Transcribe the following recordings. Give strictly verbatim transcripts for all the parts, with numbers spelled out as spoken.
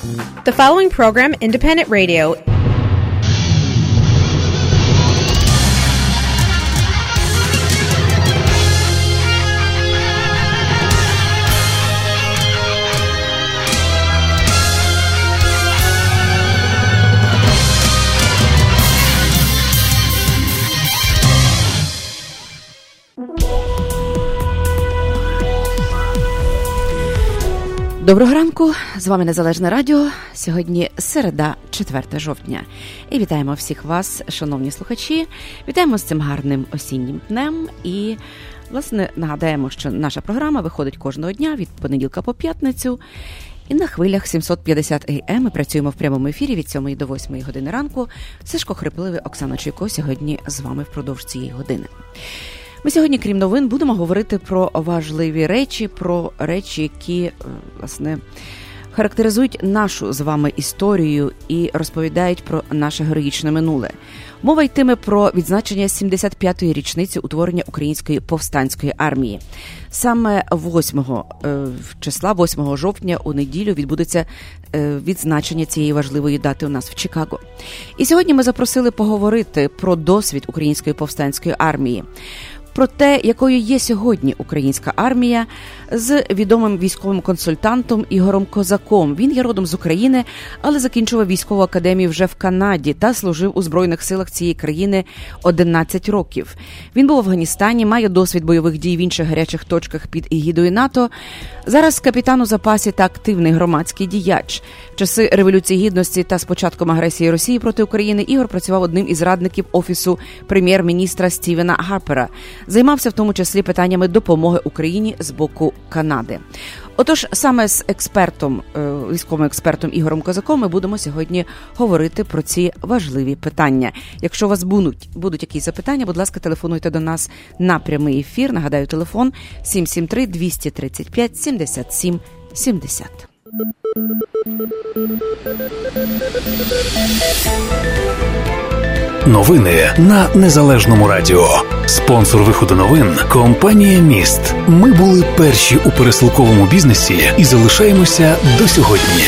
The following program, Independent Radio. Доброго ранку, з вами Незалежне Радіо. Сьогодні середа, четверте жовтня. І вітаємо всіх вас, шановні слухачі. Вітаємо з цим гарним осіннім днем. І, власне, нагадаємо, що наша програма виходить кожного дня від понеділка по п'ятницю. І на хвилях сімсот п'ятдесят ей ем ми працюємо в прямому ефірі від сьомої до восьмої години ранку. Сашко Хрипливий, Оксана Чуйко сьогодні з вами впродовж цієї години. Ми сьогодні, крім новин, будемо говорити про важливі речі, про речі, які, власне, характеризують нашу з вами історію і розповідають про наше героїчне минуле. Мова йтиме про відзначення сімдесят п'ятої річниці утворення Української повстанської армії. Саме восьмого числа, восьмого жовтня, у неділю відбудеться відзначення цієї важливої дати у нас в Чикаго. І сьогодні ми запросили поговорити про досвід Української повстанської армії, про те, якою є сьогодні українська армія, з відомим військовим консультантом Ігорем Козаком. Він є родом з України, але закінчував військову академію вже в Канаді та служив у Збройних силах цієї країни одинадцять років. Він був в Афганістані, має досвід бойових дій в інших гарячих точках під егідою НАТО. Зараз капітан у запасі та активний громадський діяч. В часи Революції Гідності та з початком агресії Росії проти України Ігор працював одним із радників Офісу прем'єр-міністра Стівена Гарпера. Займався в тому числі питаннями допомоги Україні з боку Канади. Отож, саме з експертом, військовим експертом Ігорем Козаком ми будемо сьогодні говорити про ці важливі питання. Якщо у вас будуть, будуть якісь запитання, будь ласка, телефонуйте до нас на прямий ефір. Нагадаю, телефон сім сім три двісті тридцять п'ять сімдесят сім сімдесят. Новини на Незалежному радіо. Спонсор виходу новин – компанія «Міст». Ми були перші у пересилковому бізнесі і залишаємося до сьогодні.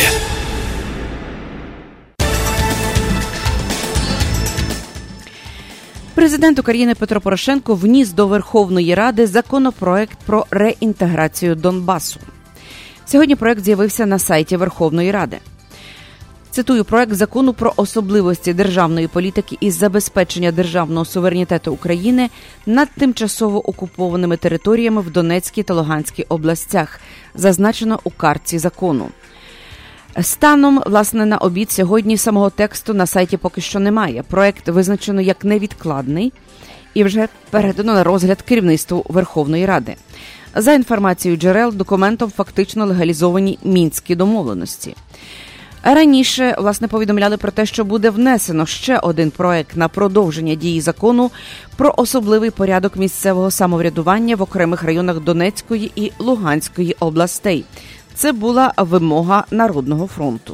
Президент України Петро Порошенко вніс до Верховної Ради законопроект про реінтеграцію Донбасу. Сьогодні проект з'явився на сайті Верховної Ради. Цитую, проект закону про особливості державної політики із забезпечення державного суверенітету України над тимчасово окупованими територіями в Донецькій та Луганській областях, зазначено у картці закону. Станом, власне, на обід сьогодні самого тексту на сайті поки що немає. Проект визначено як невідкладний і вже передано на розгляд керівництву Верховної Ради. За інформацією джерел, документом фактично легалізовані Мінські домовленості. Раніше, власне, повідомляли про те, що буде внесено ще один проект на продовження дії закону про особливий порядок місцевого самоврядування в окремих районах Донецької і Луганської областей. Це була вимога Народного фронту.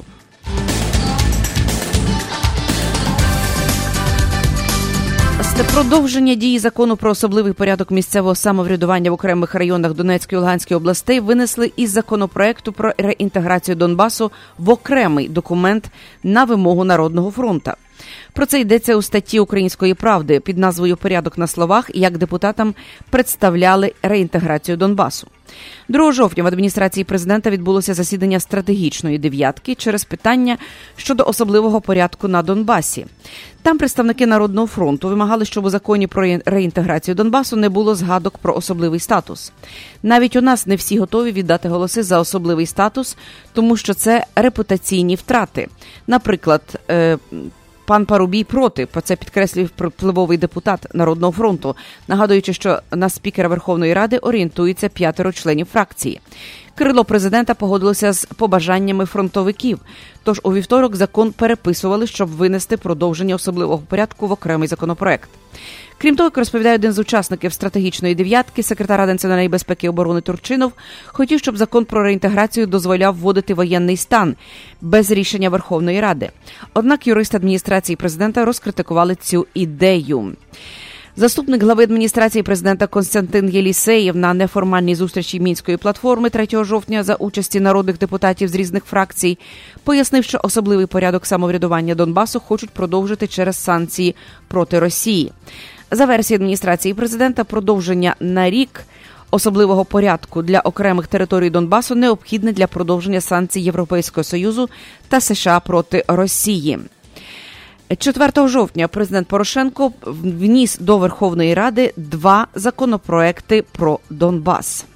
Продовження дії закону про особливий порядок місцевого самоврядування в окремих районах Донецької і Луганської областей винесли із законопроекту про реінтеграцію Донбасу в окремий документ на вимогу Народного фронту. Про це йдеться у статті «Української правди» під назвою «Порядок на словах», як депутатам представляли реінтеграцію Донбасу. другого жовтня в адміністрації президента відбулося засідання стратегічної дев'ятки через питання щодо особливого порядку на Донбасі. Там представники Народного фронту вимагали, щоб у законі про реінтеграцію Донбасу не було згадок про особливий статус. Навіть у нас не всі готові віддати голоси за особливий статус, тому що це репутаційні втрати. Наприклад, е- пан Парубій проти, про це підкреслив впливовий депутат Народного фронту, нагадуючи, що на спікера Верховної Ради орієнтується п'ятеро членів фракції. Крило президента погодилося з побажаннями фронтовиків, тож у вівторок закон переписували, щоб винести продовження особливого порядку в окремий законопроект. Крім того, як розповідає один з учасників стратегічної дев'ятки, секретар Ради національної безпеки і оборони Турчинов, хотів, щоб закон про реінтеграцію дозволяв вводити воєнний стан без рішення Верховної Ради. Однак юристи адміністрації президента розкритикували цю ідею. Заступник глави адміністрації президента Костянтин Єлісеєв на неформальній зустрічі Мінської платформи третього жовтня за участі народних депутатів з різних фракцій пояснив, що особливий порядок самоврядування Донбасу хочуть продовжити через санкції проти Росії. За версією адміністрації президента, продовження на рік особливого порядку для окремих територій Донбасу необхідне для продовження санкцій Європейського Союзу та США проти Росії. четвертого жовтня президент Порошенко вніс до Верховної Ради два законопроекти про Донбас.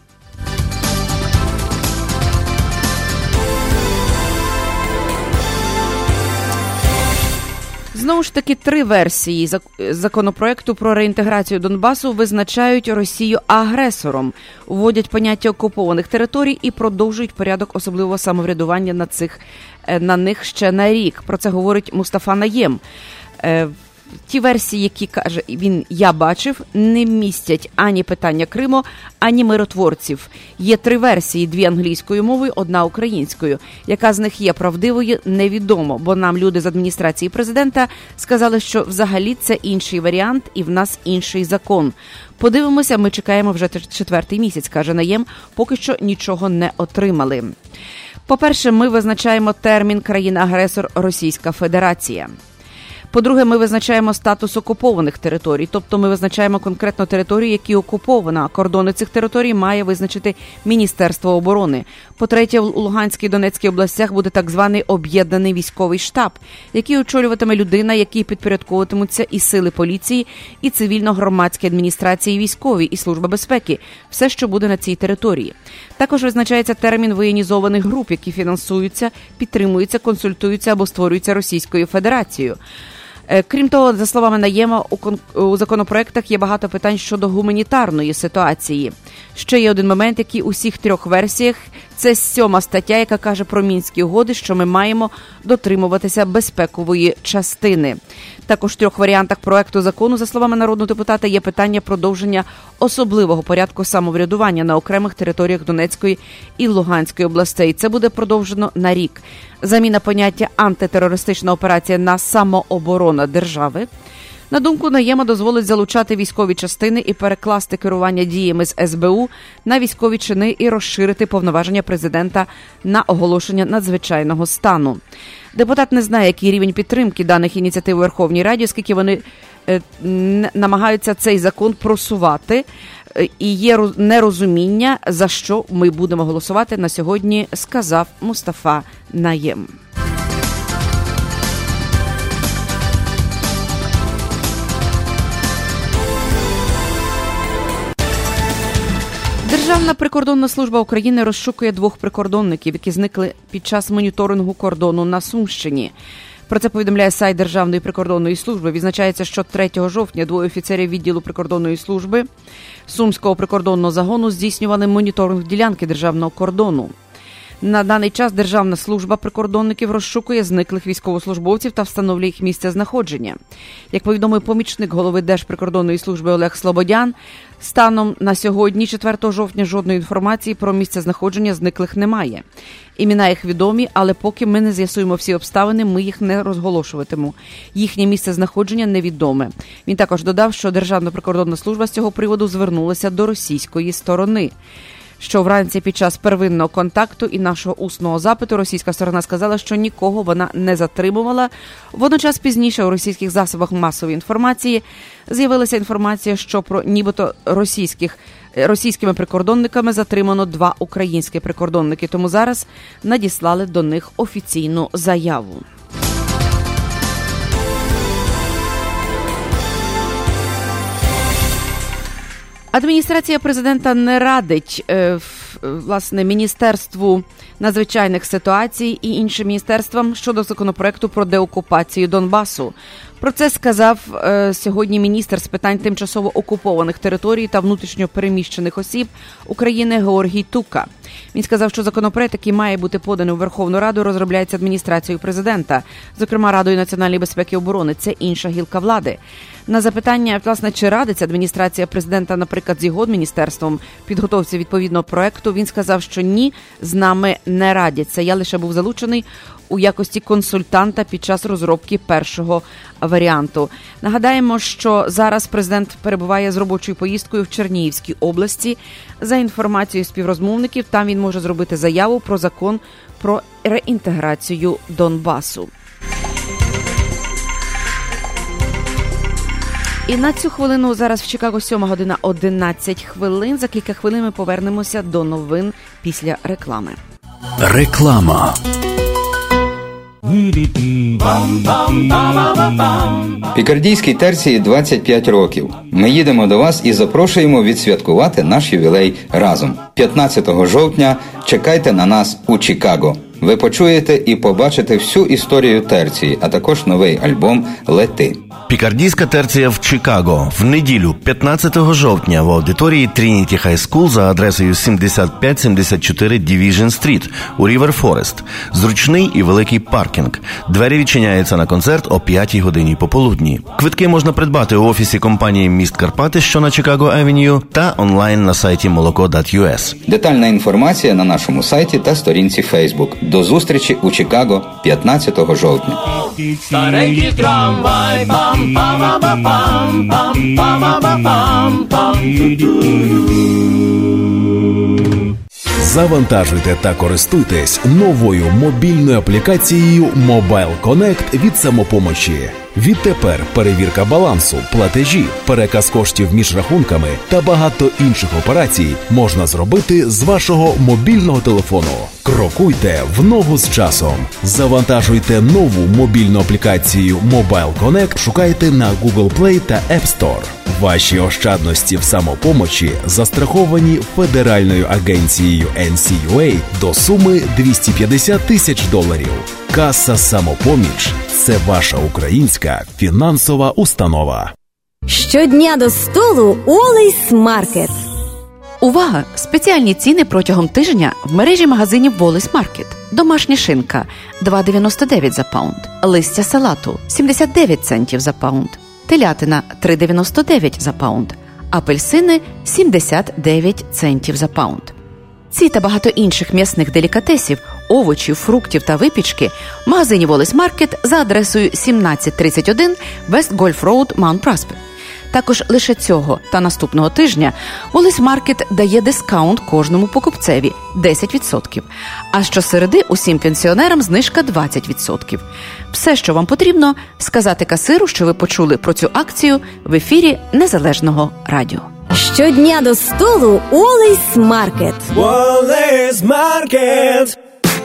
Знову ж таки, три версії законопроекту про реінтеграцію Донбасу визначають Росію агресором, вводять поняття окупованих територій і продовжують порядок особливого самоврядування на цих на них ще на рік. Про це говорить Мустафа Наєм. Ті версії, які, каже він, я бачив, не містять ані питання Криму, ані миротворців. Є три версії, дві англійською мовою, одна українською. Яка з них є правдивою, невідомо, бо нам люди з адміністрації президента сказали, що взагалі це інший варіант і в нас інший закон. Подивимося, ми чекаємо вже четвертий місяць, каже Наєм, поки що нічого не отримали. По-перше, ми визначаємо термін «країна-агресор Російська Федерація». По-друге, ми визначаємо статус окупованих територій, тобто ми визначаємо конкретно територію, які окупована, а кордони цих територій має визначити Міністерство оборони. По-третє, у Луганській і Донецькій областях буде так званий об'єднаний військовий штаб, який очолюватиме людина, якій підпорядковуватимуться і сили поліції, і цивільно-громадські адміністрації, і військові, і Служба безпеки. Все, що буде на цій території. Також визначається термін воєнізованих груп, які фінансуються, підтримуються, консультуються або створюються Російською Федерацією. Крім того, за словами Наєма, у, кон... у законопроектах є багато питань щодо гуманітарної ситуації. Ще є один момент, який у всіх трьох версіях – це сьома стаття, яка каже про Мінські угоди, що ми маємо дотримуватися безпекової частини. Також в трьох варіантах проекту закону, за словами народного депутата, є питання продовження особливого порядку самоврядування на окремих територіях Донецької і Луганської областей. Це буде продовжено на рік. Заміна поняття «антитерористична операція» на «самооборона держави». На думку Наєма, дозволить залучати військові частини і перекласти керування діями з ес бе у на військові чини і розширити повноваження президента на оголошення надзвичайного стану. Депутат не знає, який рівень підтримки даних ініціатив у Верховній Раді, оскільки вони е, намагаються цей закон просувати, е, і є нерозуміння, за що ми будемо голосувати на сьогодні, сказав Мустафа Наєм. Державна прикордонна служба України розшукує двох прикордонників, які зникли під час моніторингу кордону на Сумщині. Про це повідомляє сайт Державної прикордонної служби. Відзначається, що третього жовтня двоє офіцерів відділу прикордонної служби Сумського прикордонного загону здійснювали моніторинг ділянки державного кордону. На даний час Державна служба прикордонників розшукує зниклих військовослужбовців та встановлює їх місце знаходження. Як повідомив помічник голови Держприкордонної служби Олег Слободян, станом на сьогодні, четвертого жовтня, жодної інформації про місце знаходження зниклих немає. Імена їх відомі, але поки ми не з'ясуємо всі обставини, ми їх не розголошуватимемо. Їхнє місце знаходження невідоме. Він також додав, що Державна прикордонна служба з цього приводу звернулася до російської сторони. Що вранці під час первинного контакту і нашого усного запиту російська сторона сказала, що нікого вона не затримувала. Водночас пізніше у російських засобах масової інформації з'явилася інформація, що про нібито російських, російськими прикордонниками затримано два українські прикордонники, тому зараз надіслали до них офіційну заяву. Адміністрація президента не радить, е, власне, Міністерству надзвичайних ситуацій і іншим міністерствам щодо законопроекту про деокупацію Донбасу. Про це сказав е, сьогодні міністр з питань тимчасово окупованих територій та внутрішньо переміщених осіб України Георгій Тука. Він сказав, що законопроект, який має бути поданий у Верховну Раду, розробляється адміністрацією президента, зокрема Радою національної безпеки і оборони. Це інша гілка влади. На запитання, власне, чи радиться адміністрація президента, наприклад, з його міністерством підготовці відповідного проекту, проєкту, він сказав, що ні, з нами не радяться. Я лише був залучений у якості консультанта під час розробки першого варіанту. Нагадаємо, що зараз президент перебуває з робочою поїздкою в Чернігівській області. За інформацією співрозмовників, там він може зробити заяву про закон про реінтеграцію Донбасу. І на цю хвилину зараз в Чикаго сьома година одинадцять хвилин. За кілька хвилин ми повернемося до новин після реклами. Реклама. Пікардійській терції двадцять п'ять років. Ми їдемо до вас і запрошуємо відсвяткувати наш ювілей разом. п'ятнадцятого жовтня чекайте на нас у Чикаго. Ви почуєте і побачите всю історію терції, а також новий альбом «Лети». Пікардійська терція в Чикаго в неділю п'ятнадцятого жовтня в аудиторії Trinity High School за адресою сімдесят п'ять сімдесят чотири Division Street у River Forest. Зручний і великий паркінг. Двері відчиняються на концерт о п'ятій годині пополудні. Квитки можна придбати у офісі компанії «Міст Карпати», що на Чикаго Авеню, та онлайн на сайті молоко крапка ю ес. Детальна інформація на нашому сайті та сторінці Facebook. До зустрічі у Чикаго п'ятнадцятого жовтня. Старенький трамвай, пам пам пам пам пам пам пам пам. Завантажуйте та користуйтесь новою мобільною аплікацією Mobile Connect від «Самопомочі». Відтепер перевірка балансу, платежі, переказ коштів між рахунками та багато інших операцій можна зробити з вашого мобільного телефону. Крокуйте в ногу з часом. Завантажуйте нову мобільну аплікацію Mobile Connect, шукайте на Google Play та App Store. Ваші ощадності в «Самопомочі» застраховані Федеральною агенцією ен сі ю ей до суми двісті п'ятдесят тисяч доларів. Каса «Самопоміч» – це ваша українська фінансова установа. Щодня до столу Олейс Маркет. Увага! Спеціальні ціни протягом тижня в мережі магазинів Олейс Маркет. Домашня шинка – два дев'яносто дев'ять за паунд. Листя салату – сімдесят дев'ять центів за паунд. Телятина – три дев'яносто дев'ять за паунд. Апельсини – сімдесят дев'ять центів за паунд. Ці та багато інших м'ясних делікатесів, овочів, фруктів та випічки в магазині Олейс Маркет за адресою сімнадцять тридцять один West Golf Road, Mount Prospect. Також лише цього та наступного тижня Олейс Маркет дає дискаунт кожному покупцеві – десять відсотків, а щосереди усім пенсіонерам знижка двадцять відсотків. Все, що вам потрібно – сказати касиру, що ви почули про цю акцію в ефірі Незалежного радіо. Щодня до столу Олейс Маркет. Олейс Маркет.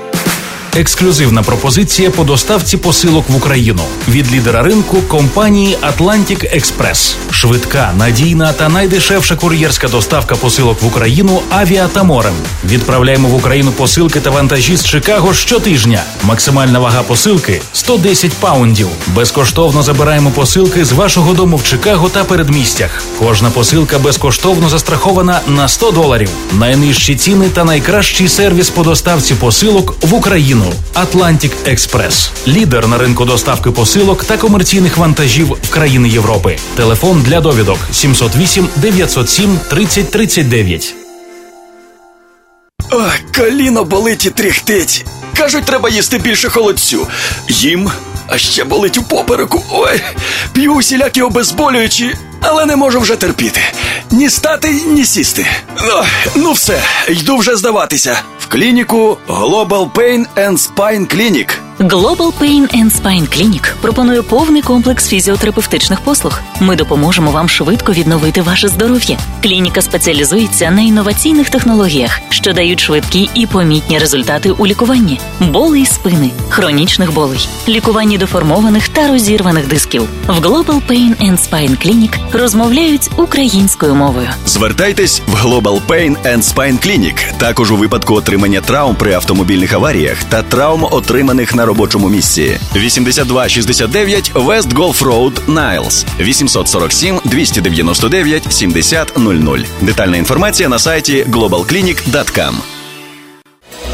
Ексклюзивна пропозиція по доставці посилок в Україну від лідера ринку компанії Atlantic Express. Швидка, надійна та найдешевша кур'єрська доставка посилок в Україну авіа та морем. Відправляємо в Україну посилки та вантажі з Чикаго щотижня. Максимальна вага посилки – сто десять паундів. Безкоштовно забираємо посилки з вашого дому в Чикаго та передмістях. Кожна посилка безкоштовно застрахована на сто доларів. Найнижчі ціни та найкращий сервіс по доставці посилок в Україну. Atlantic Express. Лідер на ринку доставки посилок та комерційних вантажів в країни Європи. Телефон для довідок сімсот вісім дев'ятсот сім тридцять тридцять дев'ять. Ох, коліно болить і тріхтить. Кажуть, треба їсти більше холодцю. Їм, а ще болить у попереку. Ой, п'ю усілякі обезболюючі, але не можу вже терпіти. Ні стати, ні сісти. Ох, ну все, йду вже здаватися. В клініку Global Pain and Spine Clinic. Global Pain and Spine Clinic пропонує повний комплекс фізіотерапевтичних послуг. Ми допоможемо вам швидко відновити ваше здоров'я. Клініка спеціалізується на інноваційних технологіях, що дають швидкі і помітні результати у лікуванні болей спини, хронічних болей, лікуванні деформованих та розірваних дисків. В Global Pain and Spine Clinic розмовляють українською мовою. Звертайтесь в Global Pain and Spine Clinic. Також у випадку отримання травм при автомобільних аваріях та травм, отриманих на робочому місці. вісімдесят два шістдесят дев'ять West Golf Road, Niles. вісімсот сорок сім двісті дев'яносто дев'ять сімдесят нуль нуль. Детальна інформація на сайті глобал клінік крапка ком.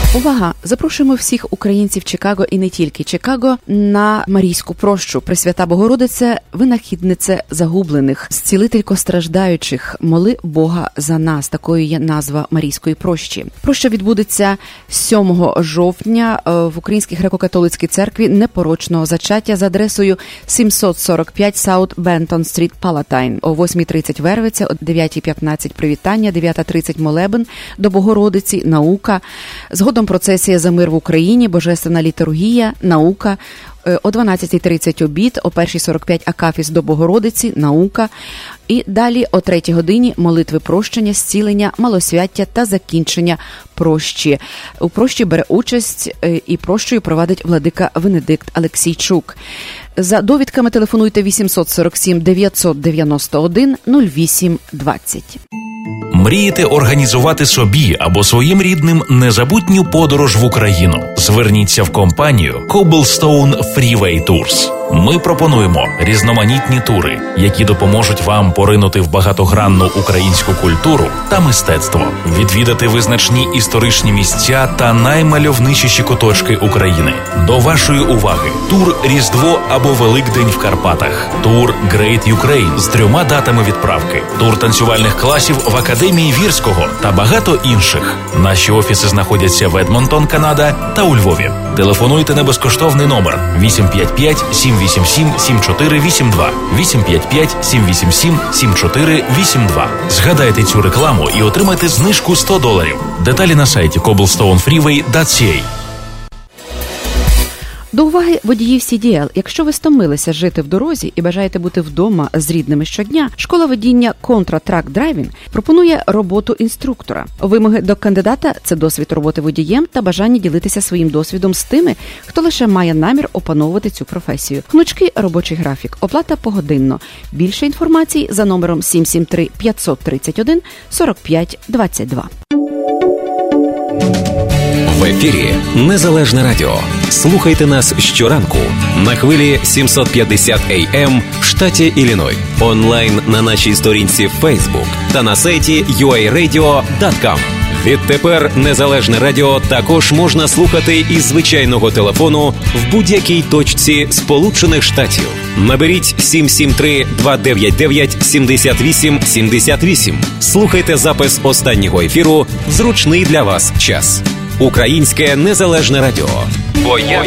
Увага! Запрошуємо всіх українців Чикаго і не тільки Чикаго на Марійську прощу. Пресвята Богородице, винахіднице загублених, зцілителько страждаючих, моли Бога за нас. Такою є назва Марійської прощі. Проща відбудеться сьомого жовтня в Українській греко-католицькій церкві непорочного зачаття за адресою сімсот сорок п'ять South Benton Street, Palatine. О восьмій тридцять вервиця, о дев'ятій п'ятнадцять привітання, дев'ята тридцять молебен до Богородиці, наука. Згодом процесія за мир в Україні, божественна літургія, наука. О дванадцятій тридцять обід, о першій сорок п'ять акафіст до Богородиці, наука. І далі о третій годині молитви прощення, зцілення, малосвяття та закінчення прощі. У прощі бере участь і прощою провадить владика Венедикт Алексійчук. За довідками телефонуйте вісімсот сорок сім дев'ятсот дев'яносто один нуль вісім двадцять. Мрієте організувати собі або своїм рідним незабутню подорож в Україну? Зверніться в компанію Cobblestone Freeway Tours. Ми пропонуємо різноманітні тури, які допоможуть вам поринути в багатогранну українську культуру та мистецтво, відвідати визначні історичні місця та наймальовничіші куточки України. До вашої уваги тур «Різдво» або «Великдень» в Карпатах, тур «Great Ukraine» з трьома датами відправки, тур танцювальних класів в Академії Вірського та багато інших. Наші офіси знаходяться в Едмонтон, Канада та у Львові. Телефонуйте на безкоштовний номер вісім п'ять п'ять сім вісім сім сім чотири вісім два, вісім п'ять п'ять сім вісім сім сім чотири вісім два. Згадайте цю рекламу і отримайте знижку сто доларів. Деталі на сайті cobblestone freeway крапка сі ей. До уваги водіїв сі ді ел. Якщо ви стомилися жити в дорозі і бажаєте бути вдома з рідними щодня, школа водіння Contra Truck Driving пропонує роботу інструктора. Вимоги до кандидата – це досвід роботи водієм та бажання ділитися своїм досвідом з тими, хто лише має намір опановувати цю професію. Гнучкий робочий графік, оплата погодинно. Більше інформації за номером сім сім три п'ятсот тридцять один сорок п'ять двадцять два. В ефірі Незалежне Радіо. Слухайте нас щоранку на хвилі сімсот п'ятдесят ей ем в штаті Ілліной, онлайн на нашій сторінці в Facebook та на сайті ю ей радіо крапка ком. Відтепер Незалежне Радіо також можна слухати із звичайного телефону в будь-якій точці Сполучених Штатів. Наберіть сім сім три два дев'ять дев'ять сім вісім сім вісім. Слухайте запис останнього ефіру в зручний для вас час. Українське Незалежне Радіо. Бо я...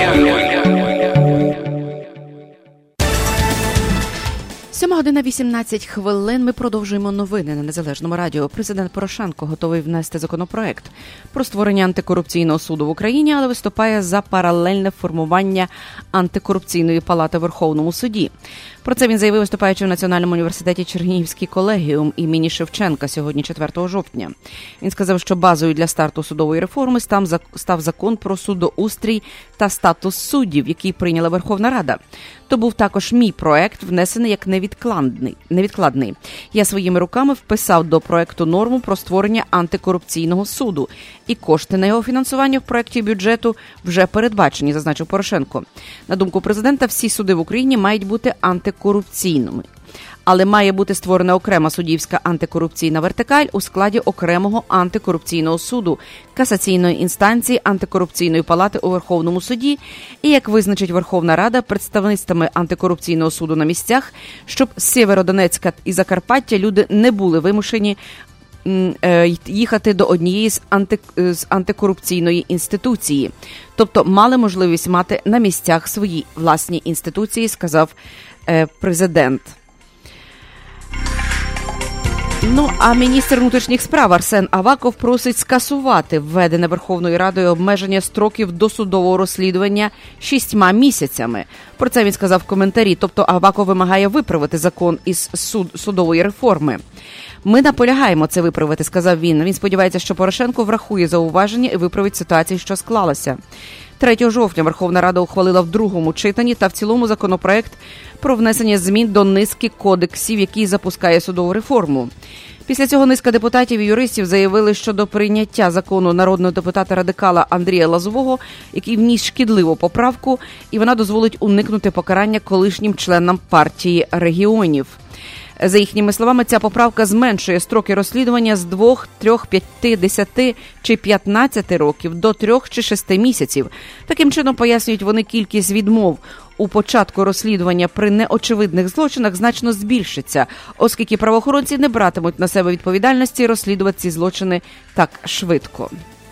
Сьома година вісімнадцять хвилин. Ми продовжуємо новини на Незалежному радіо. Президент Порошенко готовий внести законопроект про створення антикорупційного суду в Україні, але виступає за паралельне формування антикорупційної палати в Верховному суді. Про це він заявив, виступаючи в Національному університеті Чернігівський колегіум імені Шевченка сьогодні, четвертого жовтня. Він сказав, що базою для старту судової реформи став закон про судоустрій та статус суддів, який прийняла Верховна Рада. То був також мій проект, внесений як невідкладний. невідкладний. Я своїми руками вписав до проекту норму про створення антикорупційного суду. І кошти на його фінансування в проекті бюджету вже передбачені, зазначив Порошенко. На думку президента, всі суди в Україні мають бути антикорупційними. Але має бути створена окрема суддівська антикорупційна вертикаль у складі окремого антикорупційного суду, касаційної інстанції антикорупційної палати у Верховному суді і, як визначить Верховна Рада, представництвами антикорупційного суду на місцях, щоб з Сєвєродонецька і Закарпаття люди не були вимушені їхати до однієї з, анти, з антикорупційної інституції. Тобто мали можливість мати на місцях свої власні інституції, сказав е, президент. Ну, а міністр внутрішніх справ Арсен Аваков просить скасувати введене Верховною Радою обмеження строків досудового розслідування шістьма місяцями. Про це він сказав в коментарі. Тобто Аваков вимагає виправити закон із суд, судової реформи. Ми наполягаємо це виправити, сказав він. Він сподівається, що Порошенко врахує зауваження і виправить ситуацію, що склалася. третього жовтня Верховна Рада ухвалила в другому читанні та в цілому законопроект про внесення змін до низки кодексів, який запускає судову реформу. Після цього низка депутатів і юристів заявили, що до прийняття закону народного депутата-радикала Андрія Лозового, який вніс шкідливу поправку, і вона дозволить уникнути покарання колишнім членам партії регіонів. За їхніми словами, ця поправка зменшує строки розслідування з двох, трьох, п'яти, десяти чи п'ятнадцяти років до трьох чи шести місяців. Таким чином, пояснюють вони, кількість відмов у початку розслідування при неочевидних злочинах значно збільшиться, оскільки правоохоронці не братимуть на себе відповідальності розслідувати ці злочини так швидко.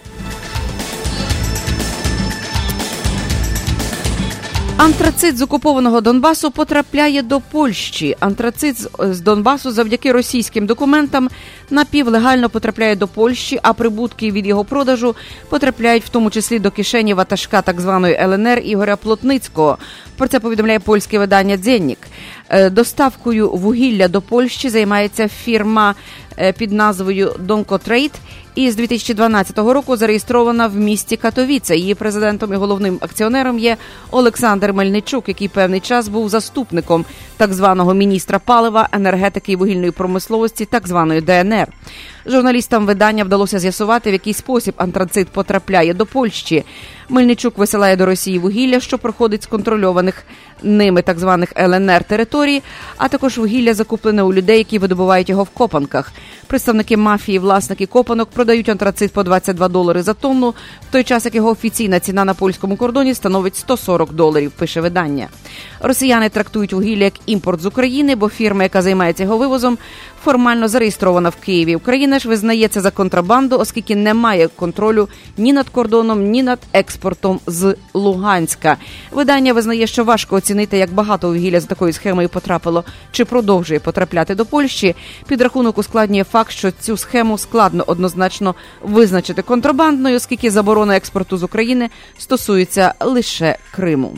Антрацит з окупованого Донбасу потрапляє до Польщі. Антрацит з Донбасу завдяки російським документам напівлегально потрапляє до Польщі, а прибутки від його продажу потрапляють в тому числі до кишені ватажка так званої ел ен ер Ігоря Плотницького. Про це повідомляє польське видання «Дзеннік». Доставкою вугілля до Польщі займається фірма під назвою «Донкотрейд» і з дві тисячі дванадцятого року зареєстрована в місті Катовіце. Її президентом і головним акціонером є Олександр Мельничук, який певний час був заступником так званого міністра палива, енергетики і вугільної промисловості так званої де ен ер. Журналістам видання вдалося з'ясувати, в який спосіб антрацит потрапляє до Польщі. Мельничук висилає до Росії вугілля, що проходить з контрольованих ними так званих ел ен ер територій, а також вугілля закуплене у людей, які видобувають його в копанках. Представники мафії, власники копанок, продають антрацит по двадцять два долари за тонну, в той час як його офіційна ціна на польському кордоні становить сто сорок доларів, пише видання. Росіяни трактують вугілля як імпорт з України, бо фірма, яка займається його вивозом, формально зареєстрована в Києві. Україна ж визнає це за контрабанду, оскільки не має контролю ні над кордоном, ні над експортом з Луганська. Видання визнає, що важко оцінити, як багато вугілля з такою схемою потрапило чи продовжує потрапляти до Польщі. Підрахунок ускладнює факт, що цю схему складно однозначно визначити контрабандною, оскільки заборона експорту з України стосується лише Криму.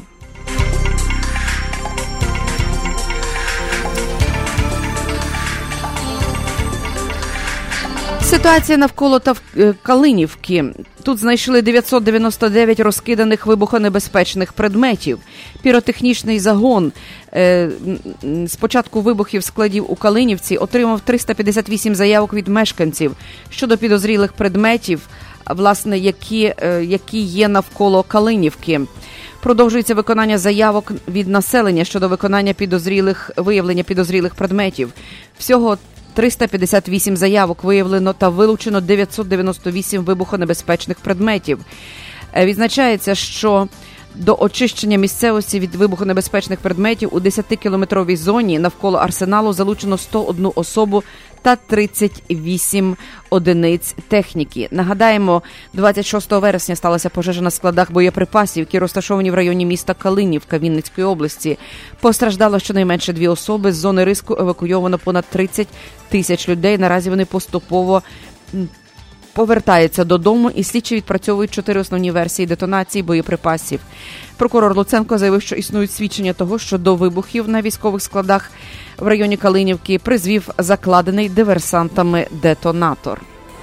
Ситуація навколо Калинівки. Тут знайшли дев'ятсот дев'яносто дев'ять розкиданих вибухонебезпечних предметів. Піротехнічний загон е, з початку вибухів складів у Калинівці отримав триста п'ятдесят вісім заявок від мешканців щодо підозрілих предметів, власне, які, е, які є навколо Калинівки. Продовжується виконання заявок від населення щодо виконання підозрілих, виявлення підозрілих предметів. Всього триста п'ятдесят вісім заявок виявлено та вилучено дев'ятсот дев'яносто вісім вибухонебезпечних предметів. Відзначається, що до очищення місцевості від вибухонебезпечних предметів у десятикілометровій зоні навколо арсеналу залучено сто одну особу та тридцять вісім одиниць техніки. Нагадаємо, двадцять шостого вересня сталася пожежа на складах боєприпасів, які розташовані в районі міста Калинівка Вінницької області. Постраждало щонайменше дві особи, з зони ризику евакуйовано понад тридцять тисяч людей. Наразі вони поступово повертаються додому, і слідчі відпрацьовують чотири основні версії детонації боєприпасів. Прокурор Луценко заявив, що існують свідчення того, що до вибухів на військових складах в районі Калинівки призвів закладений диверсантами детонатор.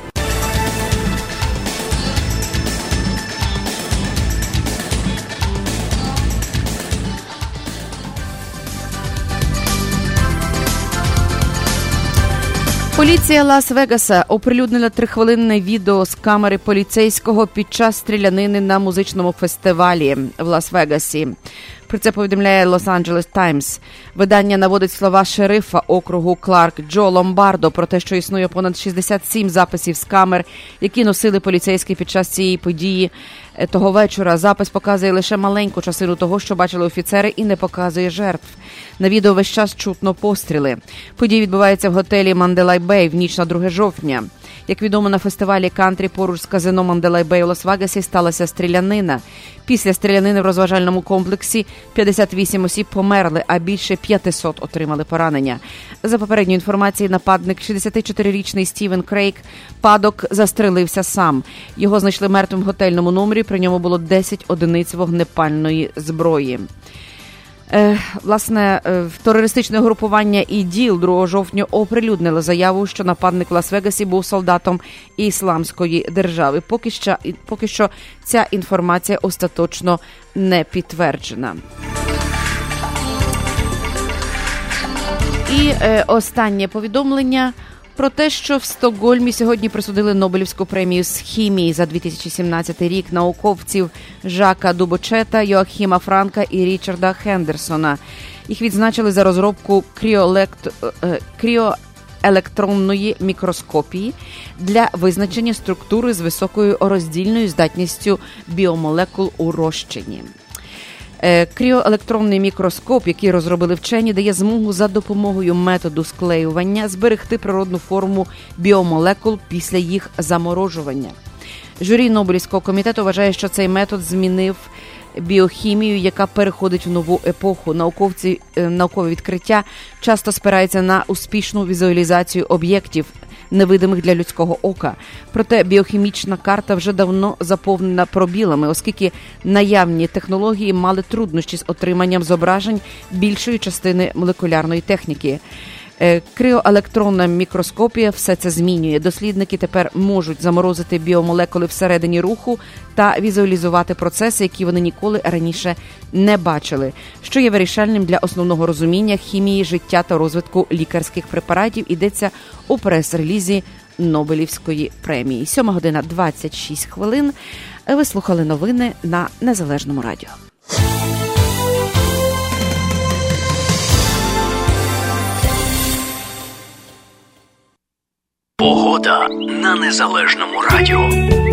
Поліція Лас-Вегаса оприлюднила трихвилинне відео з камери поліцейського під час стрілянини на музичному фестивалі в Лас-Вегасі. Про це повідомляє Лос-Анджелес Таймс. Видання наводить слова шерифа округу Кларк Джо Ломбардо про те, що існує понад шістдесят сім записів з камер, які носили поліцейські під час цієї події того вечора. Запис показує лише маленьку частину того, що бачили офіцери, і не показує жертв. На відео весь час чутно постріли. Подія відбувається в готелі Манделай Бей в ніч на друге жовтня. Як відомо, на фестивалі кантрі поруч з казино Манделай Бей у Лас-Вегасі сталася стрілянина. Після стрілянини в розважальному комплексі п'ятдесят вісім осіб померли, а більше п'ятсот отримали поранення. За попередньою інформацією, нападник, шістдесятичотирирічний Стівен Крейг Падок, застрелився сам. Його знайшли мертвим в готельному номері, при ньому було десять одиниць вогнепальної зброї. Е, власне, е, терористичне групування ІДІЛ другого жовтня оприлюднило заяву, що нападник в Лас-Вегасі був солдатом Ісламської держави. Поки що, поки що ця інформація остаточно не підтверджена. І е, останнє повідомлення. Про те, що в Стокгольмі сьогодні присудили Нобелівську премію з хімії за дві тисячі сімнадцятий рік науковців Жака Дубочета, Йоахіма Франка і Річарда Хендерсона. Їх відзначили за розробку кріолект... кріоелектронної мікроскопії для визначення структури з високою роздільною здатністю біомолекул у розчині. Кріоелектронний мікроскоп, який розробили вчені, дає змогу за допомогою методу склеювання зберегти природну форму біомолекул після їх заморожування. Журі Нобелівського комітету вважає, що цей метод змінив біохімію, яка переходить в нову епоху. Науковці, наукові відкриття часто спираються на успішну візуалізацію об'єктів, невидимих для людського ока. Проте біохімічна карта вже давно заповнена пробілами, оскільки наявні технології мали труднощі з отриманням зображень більшої частини молекулярної техніки. Кріоелектронна мікроскопія все це змінює. Дослідники тепер можуть заморозити біомолекули всередині руху та візуалізувати процеси, які вони ніколи раніше не бачили, що є вирішальним для основного розуміння хімії, життя та розвитку лікарських препаратів, йдеться у прес-релізі Нобелівської премії. сьома година двадцять шість хвилин. Ви слухали новини на Незалежному радіо. Погода на Незалежному радіо.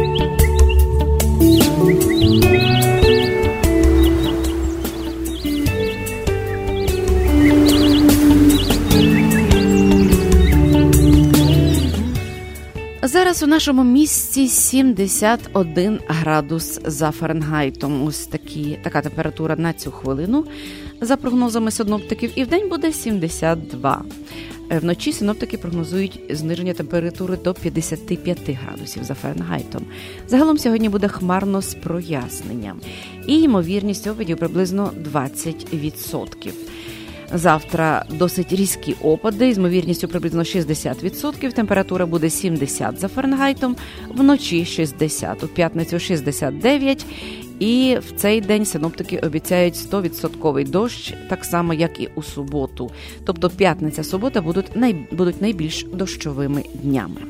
Зараз у нашому місті сімдесят один градус за Фаренгейтом. Ось такі, така температура на цю хвилину за прогнозами синоптиків. І вдень буде сімдесят два. Вночі синоптики прогнозують зниження температури до п'ятдесят п'ять градусів за Фаренгейтом. Загалом сьогодні буде хмарно з проясненням. І ймовірність опадів приблизно двадцять відсотків. Завтра досить різкі опади, з ймовірністю приблизно шістдесят відсотків. Температура буде сімдесят за Фаренгейтом, вночі шістдесят, у п'ятницю шістдесят дев'ять. І в цей день синоптики обіцяють сто відсотків дощ, так само, як і у суботу. Тобто п'ятниця-субота будуть, най... будуть найбільш дощовими днями.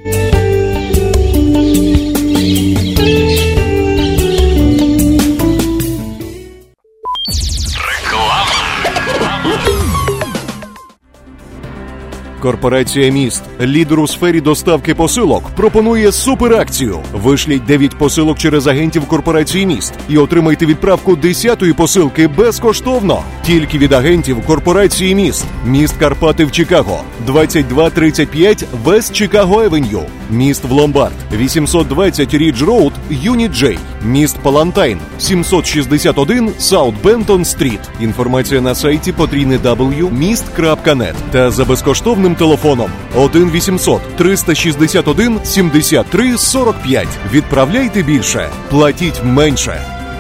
Корпорація «Міст», лідер у сфері доставки посилок, пропонує суперакцію. Вишліть дев'ять посилок через агентів корпорації «Міст» і отримайте відправку десятої посилки безкоштовно. Тільки від агентів корпорації «Міст». Міст Карпати в Чикаго, двадцять два тридцять п'ять Вест Чикаго Евеню. Міст в Ломбард, вісімсот двадцять Рідж Роуд, Юніт Джей. Міст Палантайн, сімсот шістдесят один Саут Бентон Стріт. Інформація на сайті потрійне дабл ю крапка міст крапка нет та за безкоштовним телефоном один вісімсот триста шістдесят один сімдесят три сорок п'ять. Відправляйте більше, платіть менше.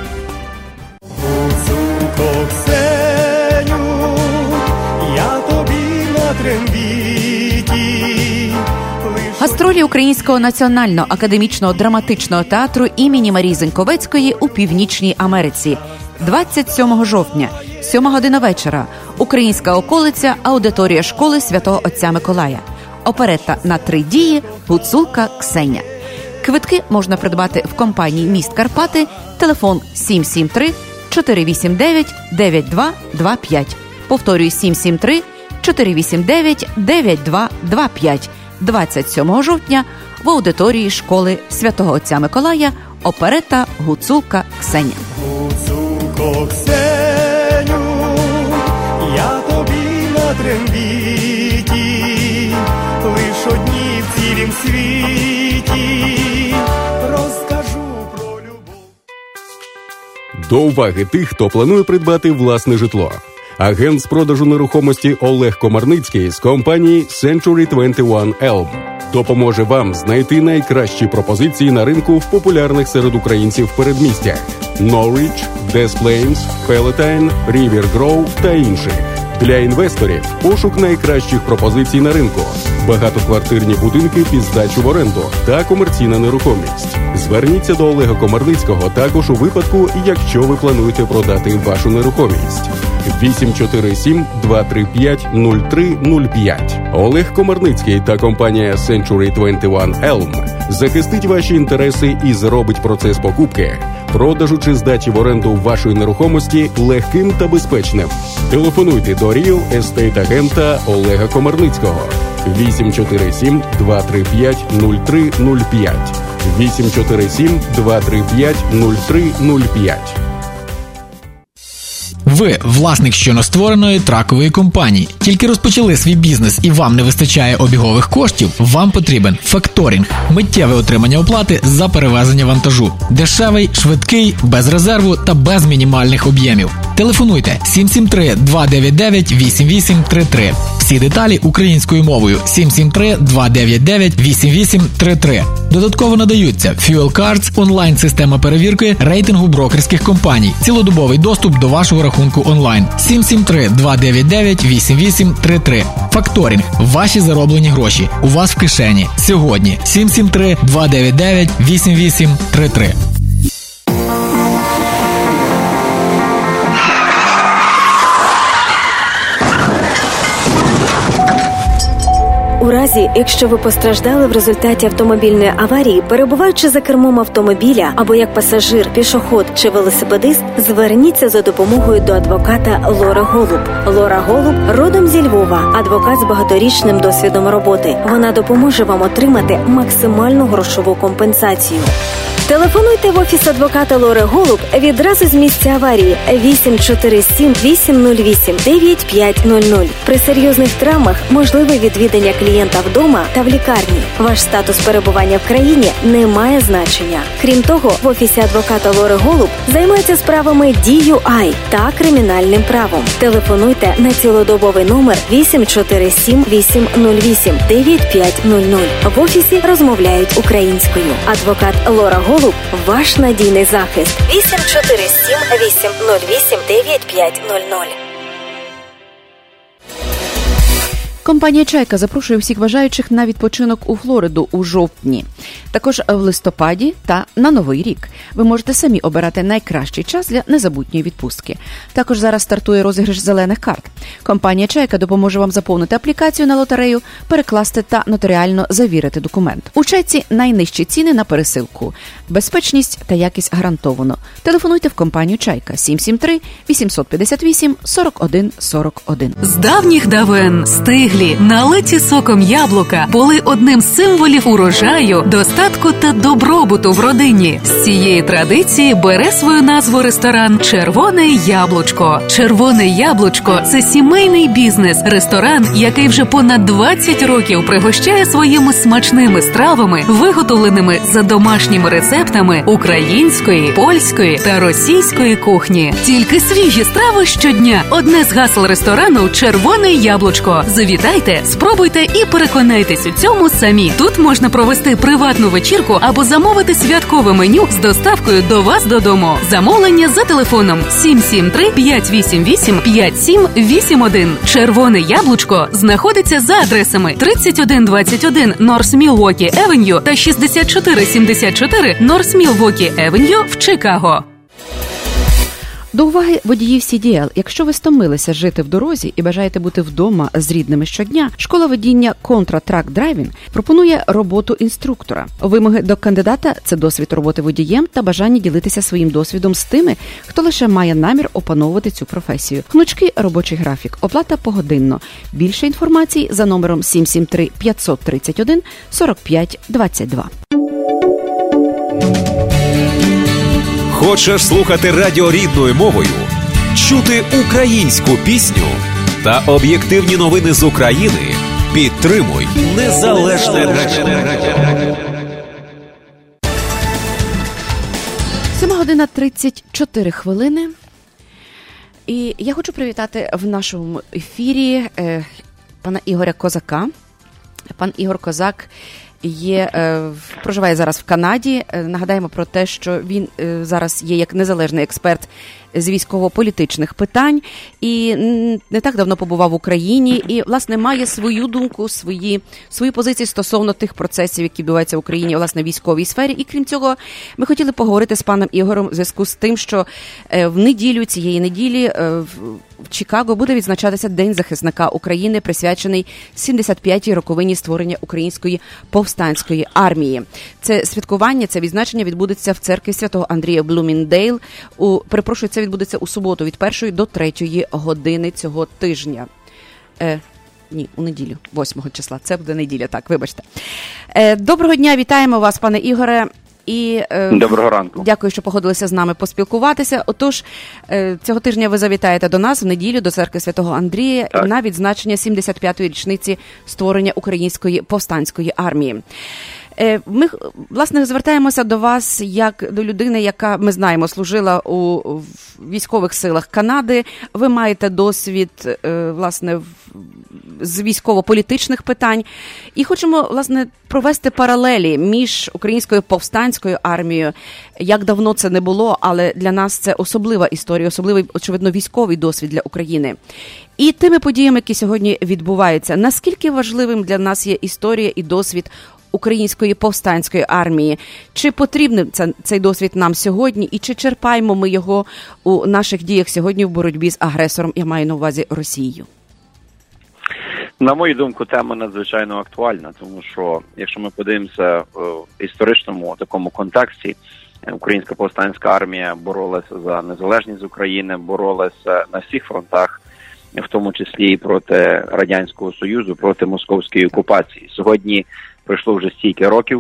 Гастролі Українського національного академічного драматичного театру імені Марії Заньковецької у Північній Америці. двадцять сьомого жовтня, сьома година вечора. Українська околиця, аудиторія школи Святого Отця Миколая. Оперетта на три дії «Гуцулка Ксеня». Квитки можна придбати в компанії «Міст Карпати», телефон сім сім три чотири вісім дев'ять дев'ять два два п'ять. Повторюю, сім сім три чотири вісім дев'ять дев'ять два два п'ять. двадцять сьомого жовтня в аудиторії школи Святого Отця Миколая оперетта «Гуцулка Ксеня». Гуцулко Ксеню, я тобі на трембіті, лиш одні в цілім світі розкажу про любов. До уваги тих, хто планує придбати власне житло. Агент з продажу нерухомості Олег Комарницький з компанії Century двадцять один Elm допоможе вам знайти найкращі пропозиції на ринку в популярних серед українців передмістях Norwich, Des Plaines, Palatine, River Grove та інших. Для інвесторів пошук найкращих пропозицій на ринку, багатоквартирні будинки під здачу в оренду та комерційна нерухомість. Зверніться до Олега Комарницького також у випадку, якщо ви плануєте продати вашу нерухомість. вісім чотири сім два три п'ять нуль три нуль п'ять. Олег Комарницький та компанія Century двадцять один Elm захистить ваші інтереси і зробить процес покупки, продажу чи здачі в оренду вашої нерухомості легким та безпечним. Телефонуйте до Real Estate агента Олега Комарницького вісім чотири сім два три п'ять нуль три нуль п'ять. вісім чотири сім два три п'ять нуль три нуль п'ять. Ви власник щойно створеної тракової компанії. Тільки розпочали свій бізнес і вам не вистачає обігових коштів? Вам потрібен факторинг – миттєве отримання оплати за перевезення вантажу. Дешевий, швидкий, без резерву та без мінімальних об'ємів. Телефонуйте сім сім три два дев'ять дев'ять вісім вісім три три. Всі деталі українською мовою сім сім три два дев'ять дев'ять вісім вісім три три. Додатково надаються Fuel Cards, онлайн-система перевірки, рейтингу брокерських компаній, цілодобовий доступ до вашого рахунку онлайн. сім сім три два дев'ять дев'ять вісім вісім три три. Факторинг. Ваші зароблені гроші. У вас в кишені. Сьогодні. сім сім три два дев'ять дев'ять вісім вісім три три. У разі, якщо ви постраждали в результаті автомобільної аварії, перебуваючи за кермом автомобіля або як пасажир, пішохід чи велосипедист, зверніться за допомогою до адвоката Лори Голуб. Лора Голуб родом зі Львова, адвокат з багаторічним досвідом роботи. Вона допоможе вам отримати максимальну грошову компенсацію. Телефонуйте в офіс адвоката Лори Голуб відразу з місця аварії вісім чотири сім вісім нуль вісім дев'ять п'ять нуль нуль. При серйозних травмах можливе відвідання клієнта вдома та в лікарні. Ваш статус перебування в країні не має значення. Крім того, в офісі адвоката Лори Голуб займаються справами ді ю ай та кримінальним правом. Телефонуйте на цілодобовий номер вісім чотири сім вісім нуль вісім дев'ять п'ять нуль нуль. В офісі розмовляють українською. Адвокат Лора Голуб – ваш надійний захист. вісім чотири сім вісім нуль вісім дев'ять п'ять нуль нуль. Компанія «Чайка» запрошує всіх бажаючих на відпочинок у Флориду у жовтні. Також в листопаді та на Новий рік. Ви можете самі обирати найкращий час для незабутньої відпустки. Також зараз стартує розіграш зелених карт. Компанія «Чайка» допоможе вам заповнити аплікацію на лотерею, перекласти та нотаріально завірити документ. У «Чайці» найнижчі ціни на пересилку. Безпечність та якість гарантовано. Телефонуйте в компанію «Чайка» сім сім три вісім п'ять вісім сорок один сорок один. З давніх давен стиглі, налиті соком яблука були одним з символів урожаю, достатку та добробуту в родині. З цієї традиції бере свою назву ресторан «Червоне яблучко». «Червоне яблучко» – це сімейний бізнес, ресторан, який вже понад двадцять років пригощає своїми смачними стравами, виготовленими за домашніми рецептами української, польської та російської кухні. Тільки свіжі страви щодня. Одне з гасел ресторану «Червоне яблучко». Завітайте, спробуйте і переконайтесь у цьому самі. Тут можна провести приватну вечірку або замовити святкове меню з доставкою до вас додому. Замовлення за телефоном сім сім три п'ять вісім вісім п'ять сім вісім один. «Червоне яблучко» знаходиться за адресами тридцять один двадцять один North Milwaukee Avenue та шістдесят чотири сімдесят чотири North Milwaukee Avenue в Чикаго. До уваги водіїв сі ді ел. Якщо ви стомилися жити в дорозі і бажаєте бути вдома з рідними щодня, школа водіння Contra Truck Driving пропонує роботу інструктора. Вимоги до кандидата – це досвід роботи водієм та бажання ділитися своїм досвідом з тими, хто лише має намір опановувати цю професію. Гнучкий робочий графік, оплата погодинно. Більше інформації за номером сім сім три п'ятсот тридцять один сорок п'ять двадцять два. Хочеш слухати радіо рідною мовою, чути українську пісню та об'єктивні новини з України? Підтримуй Незалежне радіо. сьома година тридцять чотири хвилини. І я хочу привітати в нашому ефірі е, пана Ігоря Козака. Пан Ігор Козак є, е, проживає зараз в Канаді. Е, нагадаємо про те, що він е, зараз є як незалежний експерт з військово-політичних питань і не так давно побував в Україні і, власне, має свою думку, свої, свої позиції стосовно тих процесів, які відбуваються в Україні, власне, в військовій сфері. І, крім цього, ми хотіли поговорити з паном Ігорем в зв'язку з тим, що в неділю, цієї неділі, в Чикаго буде відзначатися День захисника України, присвячений сімдесят п'ятій роковині створення Української повстанської армії. Це святкування, це відзначення відбудеться в церкві Святого Андрія Блуміндейл. У, перепрошую, це відбудеться у суботу від першої до третьої години цього тижня. Е, ні, у неділю, восьмого числа. Це буде неділя, так, вибачте. Е, доброго дня, вітаємо вас, пане Ігоре. І, е, Доброго ранку. Дякую, що погодилися з нами поспілкуватися. Отож, е, цього тижня ви завітаєте до нас в неділю до церкви Святого Андрія так. на відзначення сімдесят п'ятої річниці створення Української повстанської армії. Е, ми, власне, звертаємося до вас як до людини, яка, ми знаємо, служила у військових силах Канади. Ви маєте досвід, е, власне, з військово-політичних питань. І хочемо, власне, провести паралелі між Українською повстанською армією. Як давно це не було, але для нас це особлива історія, особливий, очевидно, військовий досвід для України. І тими подіями, які сьогодні відбуваються. Наскільки важливим для нас є історія і досвід Української повстанської армії? Чи потрібен цей досвід нам сьогодні? І чи черпаємо ми його у наших діях сьогодні в боротьбі з агресором, я маю на увазі Росією? На мою думку, тема надзвичайно актуальна, тому що, якщо ми подивимося в історичному такому контексті, Українська повстанська армія боролася за незалежність України, боролася на всіх фронтах, в тому числі і проти Радянського Союзу, проти московської окупації. Сьогодні пройшло вже стільки років,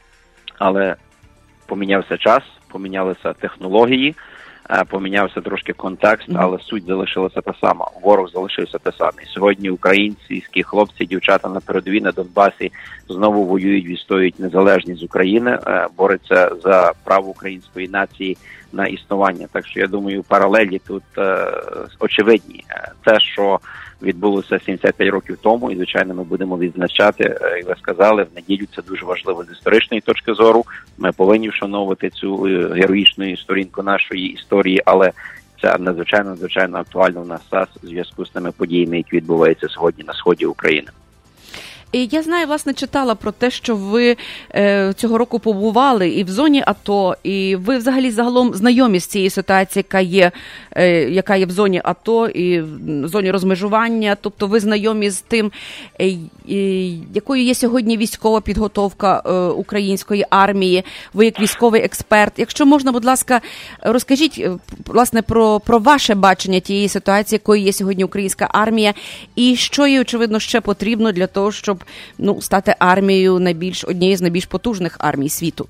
але помінявся час, помінялися технології, помінявся трошки контекст, але суть залишилася та сама. Ворог залишився те самий. Сьогодні українські хлопці, дівчата на передовій на Донбасі знову воюють, відстоюють незалежність України, борються за право української нації на існування. Так що, я думаю, паралелі тут е, очевидні. Те, що відбулося сімдесят п'ять років тому, і, звичайно, ми будемо відзначати, як ви сказали, в неділю це дуже важливо з історичної точки зору. Ми повинні вшановувати цю героїчну сторінку нашої історії, але це надзвичайно, надзвичайно актуально в нас зараз у зв'язку з тими подіями, які відбуваються сьогодні на сході України. І я знаю, власне, читала про те, що ви е, цього року побували і в зоні АТО, і ви взагалі загалом знайомі з цією ситуацією, яка є, е, яка є в зоні АТО і в зоні розмежування, тобто ви знайомі з тим, е, е, якою є сьогодні військова підготовка е, української армії, ви як військовий експерт. Якщо можна, будь ласка, розкажіть, власне, про, про ваше бачення тієї ситуації, якою є сьогодні українська армія, і що їй, очевидно, ще потрібно для того, щоб ну, стати армією найбільш однією з найбільш потужних армій світу?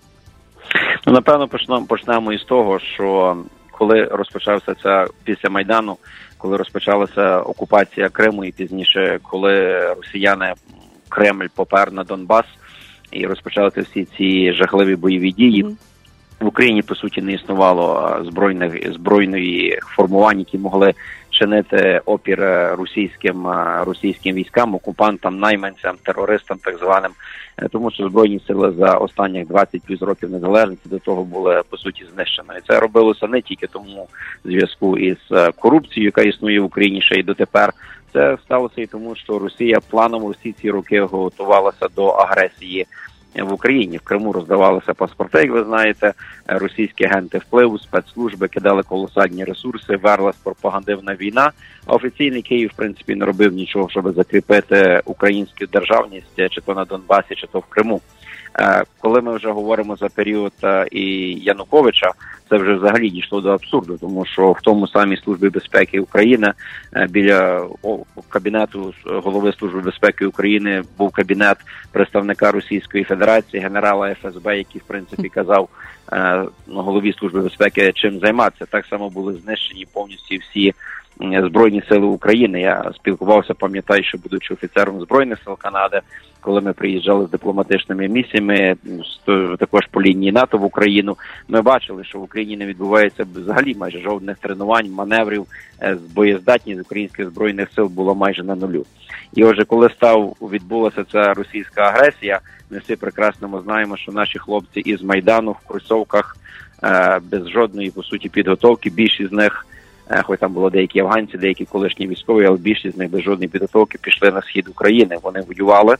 Ну, напевно, почнемо, почнемо із того, що коли розпочався це після Майдану, коли розпочалася окупація Криму і пізніше, коли росіяни, Кремль попер на Донбас і розпочалися всі ці жахливі бойові дії, mm-hmm. в Україні, по суті, не існувало збройних, збройної формувань, які могли чинити опір російським, російським військам, окупантам, найманцям, терористам так званим, тому що Збройні сили за останніх двадцять плюс років незалежності до того були, по суті, знищені. І це робилося не тільки тому в зв'язку із корупцією, яка існує в Україні ще й дотепер. Це сталося і тому, що Росія планово всі ці роки готувалася до агресії в Україні. В Криму роздавалися паспорти, як ви знаєте, російські агенти впливу, спецслужби кидали колосальні ресурси, верлась пропагандивна війна, а офіційний Київ, в принципі, не робив нічого, щоб закріпити українську державність, чи то на Донбасі, чи то в Криму. Коли ми вже говоримо за період і Януковича, це вже взагалі дійшло до абсурду, тому що в тому самій Службі безпеки України біля кабінету голови Служби безпеки України був кабінет представника Російської Федерації, генерала еф ес бе, який, в принципі, казав голові Служби безпеки, чим займатися. Так само були знищені повністю всі Збройні сили України. Я спілкувався, пам'ятаю, що будучи офіцером Збройних сил Канади, коли ми приїжджали з дипломатичними місіями, також по лінії НАТО в Україну, ми бачили, що в Україні не відбувається взагалі майже жодних тренувань, маневрів, боєздатність українських Збройних сил була майже на нулю. І отже, коли став, відбулася ця російська агресія, ми всі прекрасно знаємо, що наші хлопці із Майдану в кросовках без жодної, по суті, підготовки. Більшість з них, хоч там було деякі афганці, деякі колишні військові, але більшість з них без жодної підготовки пішли на схід України. Вони воювали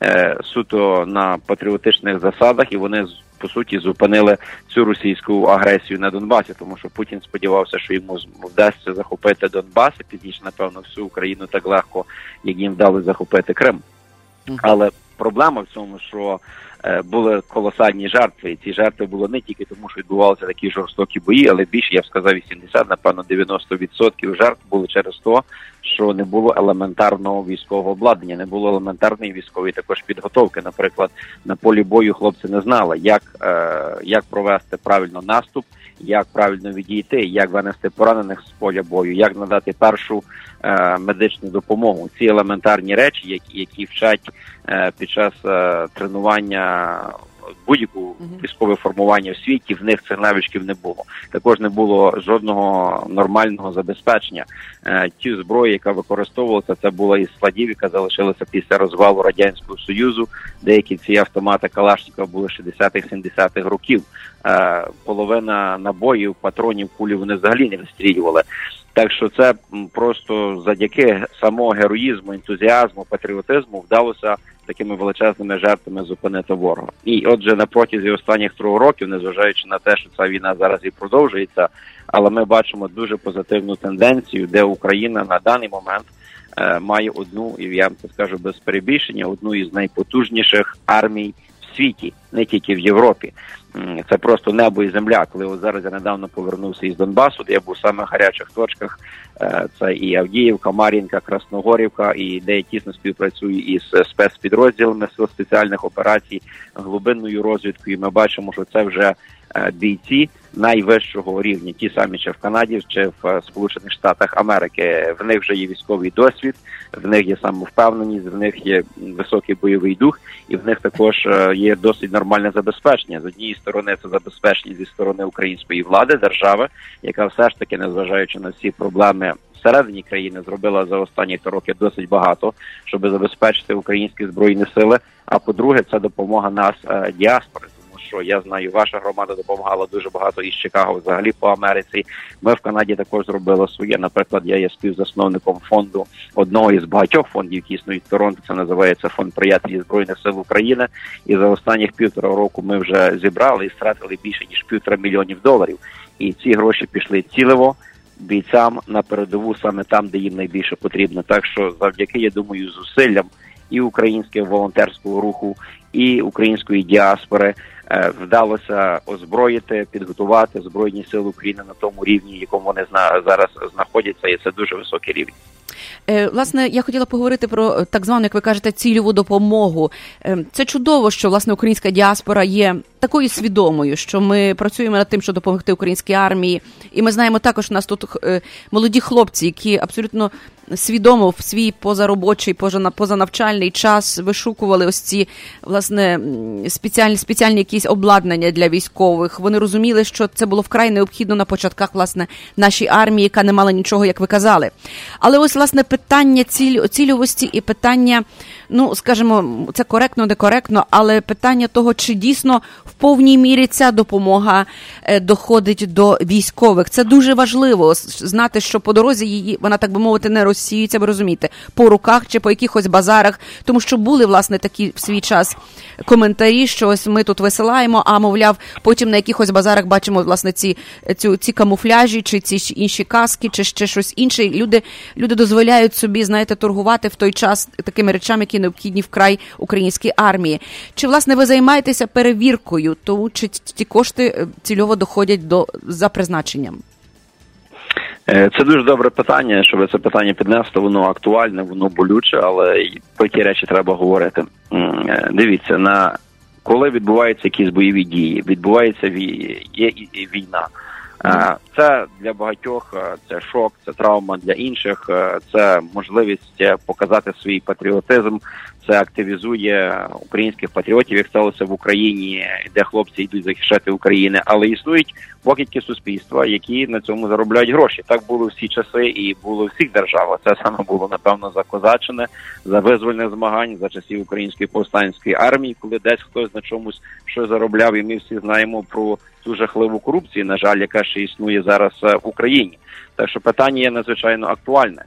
суто на патріотичних засадах, і вони, по суті, зупинили цю російську агресію на Донбасі, тому що Путін сподівався, що йому вдасться захопити Донбас, і пізніше, напевно, всю Україну так легко, як їм вдалося захопити Крим. Але проблема в цьому, що е, були колосальні жертви, і ці жертви були не тільки тому, що відбувалися такі жорстокі бої, але більше, я б сказав, вісімдесят, напевно, дев'яносто відсотків жертв були через те, що не було елементарного військового обладнання, не було елементарної військової також підготовки. Наприклад, на полі бою хлопці не знали, як, е, як провести правильно наступ, як правильно відійти, як винести поранених з поля бою, як надати першу е, медичну допомогу. Ці елементарні речі, які, які вчать е, під час е, тренування будь-яку військове формування в світі, в них цих навичків не було. Також не було жодного нормального забезпечення. Е, ті зброї, яка використовувалася, це була із складів, яка залишилася після розвалу Радянського Союзу. Деякі ці автомати Калашникова були шістдесятих-сімдесятих років. Е, половина набоїв, патронів, кулі вони взагалі не вистрілювали. Так що це просто завдяки самого героїзму, ентузіазму, патріотизму вдалося такими величезними жертвами зупинити ворога. І отже, на протязі останніх трьох років, незважаючи на те, що ця війна зараз і продовжується, але ми бачимо дуже позитивну тенденцію, де Україна на даний момент е, має одну, і я вам це скажу без перебільшення, одну із найпотужніших армій в світі, не тільки в Європі. Це просто небо і земля. Коли от зараз я недавно повернувся із Донбасу, де я був в самих гарячих точках, це і Авдіївка, Мар'їнка, Красногорівка, і де я тісно співпрацюю із спецпідрозділами Сил спеціальних операцій, глибинною розвідкою. Ми бачимо, що це вже бійці найвищого рівня, ті самі чи в Канаді, чи в Сполучених Штатах Америки. В них вже є військовий досвід, в них є самовпевненість, в них є високий бойовий дух, і в них також є досить нормальне забезпечення. З однієї сторони це забезпечення зі сторони української влади, держави, яка все ж таки, незважаючи на всі проблеми всередині країни, зробила за останні три роки досить багато, щоб забезпечити українські збройні сили. А по-друге, це допомога нас, діаспори. Що я знаю, ваша громада допомагала дуже багато із Чикаго, взагалі по Америці. Ми в Канаді також зробили своє. Наприклад, я є співзасновником фонду, одного із багатьох фондів, які існують в Торонто. Це називається Фонд приятелів Збройних сил України. І за останніх півтора року ми вже зібрали і стратили більше, ніж півтора мільйонів доларів. І ці гроші пішли цілево бійцям на передову, саме там, де їм найбільше потрібно. Так що завдяки, я думаю, зусиллям і українського волонтерського руху, і української діаспори вдалося озброїти, підготувати Збройні Сили України на тому рівні, якому вони зараз знаходяться, і це дуже високий рівень. Власне, я хотіла поговорити про так звану, як ви кажете, цільову допомогу. Це чудово, що, власне, українська діаспора є такою свідомою, що ми працюємо над тим, щоб допомогти українській армії. І ми знаємо також, у нас тут молоді хлопці, які абсолютно свідомо в свій позаробочий, позанавчальний час вишукували ось ці, власне, спеціальні, спеціальні якісь обладнання для військових. Вони розуміли, що це було вкрай необхідно на початках, власне, нашій армії, яка не мала нічого, як ви казали. Але ось, власне, питання ціль, цільовості і питання, ну, скажімо, це коректно, некоректно, але питання того, чи дійсно в повній мірі ця допомога доходить до військових. Це дуже важливо, знати, що по дорозі її, вона, так би мовити, не розсіюється, ви розумієте, по руках чи по якихось базарах, тому що були, власне, такі в свій час коментарі, що ось ми тут висилаємо, а, мовляв, потім на якихось базарах бачимо, власне, ці, ці, ці камуфляжі, чи ці інші каски, чи ще щось інше. Люди, люди дозволяють собі, знаєте, торгувати в той час такими речами, які необхідні вкрай українській армії. Чи, власне, ви займаєтеся перевіркою того, чи ті кошти цільово доходять до, за призначенням? Це дуже добре питання, що ви це питання піднесли, воно актуальне, воно болюче, але про ті речі треба говорити. Дивіться, на коли відбуваються якісь бойові дії, відбувається вій... є війна. Це для багатьох, це шок, це травма, для інших це можливість показати свій патріотизм, це активізує українських патріотів, як сталося в Україні, де хлопці йдуть захищати Україну, але існують покидьки суспільства, які на цьому заробляють гроші. Так було всі часи і було в всіх державах. Це саме було, напевно, за козаччини, за визвольне змагань, за часів Української повстанської армії, коли десь хтось на чомусь щось заробляв, і ми всі знаємо про ту жахливу корупцію, на жаль, яка ще існує зараз в Україні. Так що питання є надзвичайно актуальне.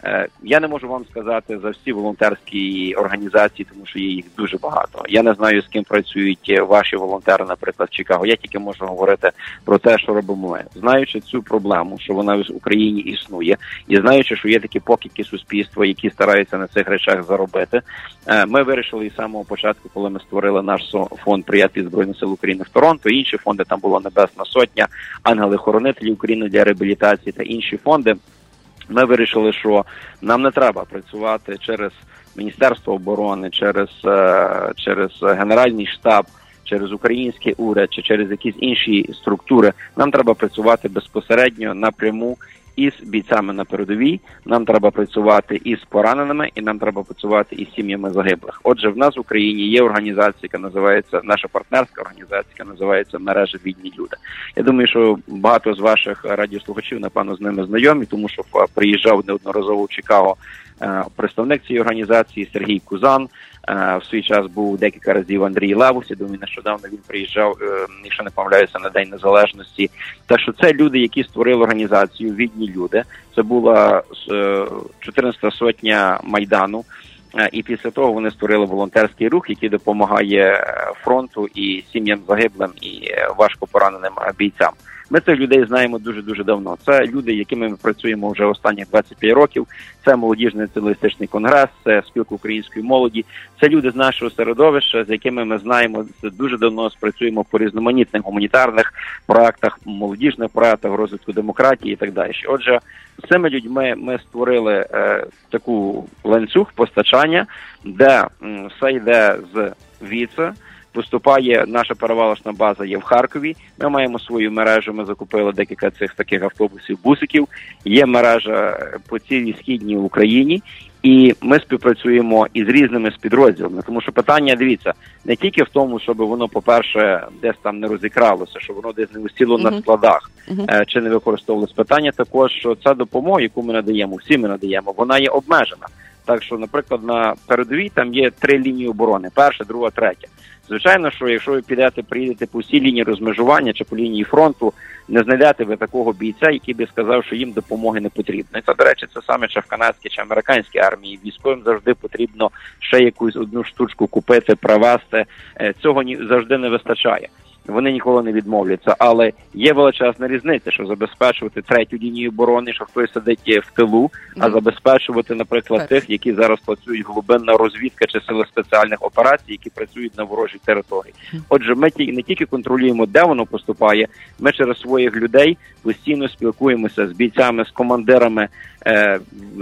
Я не можу вам сказати за всі волонтерські організації, тому що є їх дуже багато. Я не знаю, з ким працюють ваші волонтери, наприклад, в Чикаго. Я тільки можу говорити про те, що робимо ми. Знаючи цю проблему, що вона в Україні існує, і знаючи, що є такі покидьки суспільства, які стараються на цих речах заробити, ми вирішили із самого початку, коли ми створили наш фонд «Приятелі Збройних сил України» в Торонто, інші фонди, там була Небесна Сотня, Ангели-Хоронителі України для реабілітації та інші фонди, ми вирішили, що нам не треба працювати через Міністерство оборони, через, через Генеральний штаб, через український уряд чи через якісь інші структури. Нам треба працювати безпосередньо напряму із бійцями на передовій, нам треба працювати із пораненими, і нам треба працювати із сім'ями загиблих. Отже, в нас в Україні є організація, яка називається, наша партнерська організація, яка називається «Мережа Вільні люди». Я думаю, що багато з ваших радіослухачів, напевно, з ними знайомі, тому що приїжджав неодноразово в Чикаго представник цієї організації Сергій Кузан. В свій час був декілька разів Андрій Левус, я думаю, нещодавно він приїжджав, якщо не помиляюся, на День Незалежності. Так що це люди, які створили організацію «Відні люди». Це була чотирнадцята сотня Майдану. І після того вони створили волонтерський рух, який допомагає фронту і сім'ям загиблим, і важко пораненим бійцям. Ми цих людей знаємо дуже-дуже давно. Це люди, якими ми працюємо вже останні двадцять п'ять років. Це молодіжний націоналістичний конгрес, це спілка української молоді. Це люди з нашого середовища, з якими ми знаємо дуже давно, спрацюємо по різноманітних гуманітарних проектах, молодіжних проектах, розвитку демократії і так далі. Отже, з цими людьми ми створили е, таку ланцюг постачання, де м, все йде з Віце. Поступає, наша перевалочна база є в Харкові, ми маємо свою мережу, ми закупили декілька цих таких автобусів, бусиків, є мережа по цілій східній Україні, і ми співпрацюємо із різними підрозділами, тому що питання, дивіться, не тільки в тому, щоб воно, по-перше, десь там не розікралося, щоб воно десь не усіло uh-huh. на складах, uh-huh. чи не використовувалось. Питання також, що ця допомога, яку ми надаємо, всі ми надаємо, вона є обмежена. Так що, наприклад, на передовій там є три лінії оборони, перша, друга, третя. Звичайно, що якщо ви підете, приїдете по всій лінії розмежування чи по лінії фронту, не знайдете ви такого бійця, який би сказав, що їм допомоги не потрібно. І це, до речі, це саме чи в канадській, чи американській армії. Військовим завжди потрібно ще якусь одну штучку купити, привезти. Цього завжди не вистачає. Вони ніколи не відмовляться, але є величезна різниця, що забезпечувати третю лінію оборони, що хтось сидить в тилу, а забезпечувати, наприклад, так. тих, які зараз працюють глибинна розвідка чи сили спеціальних операцій, які працюють на ворожій території. Отже, ми не тільки контролюємо, де воно поступає, ми через своїх людей постійно спілкуємося з бійцями, з командирами е,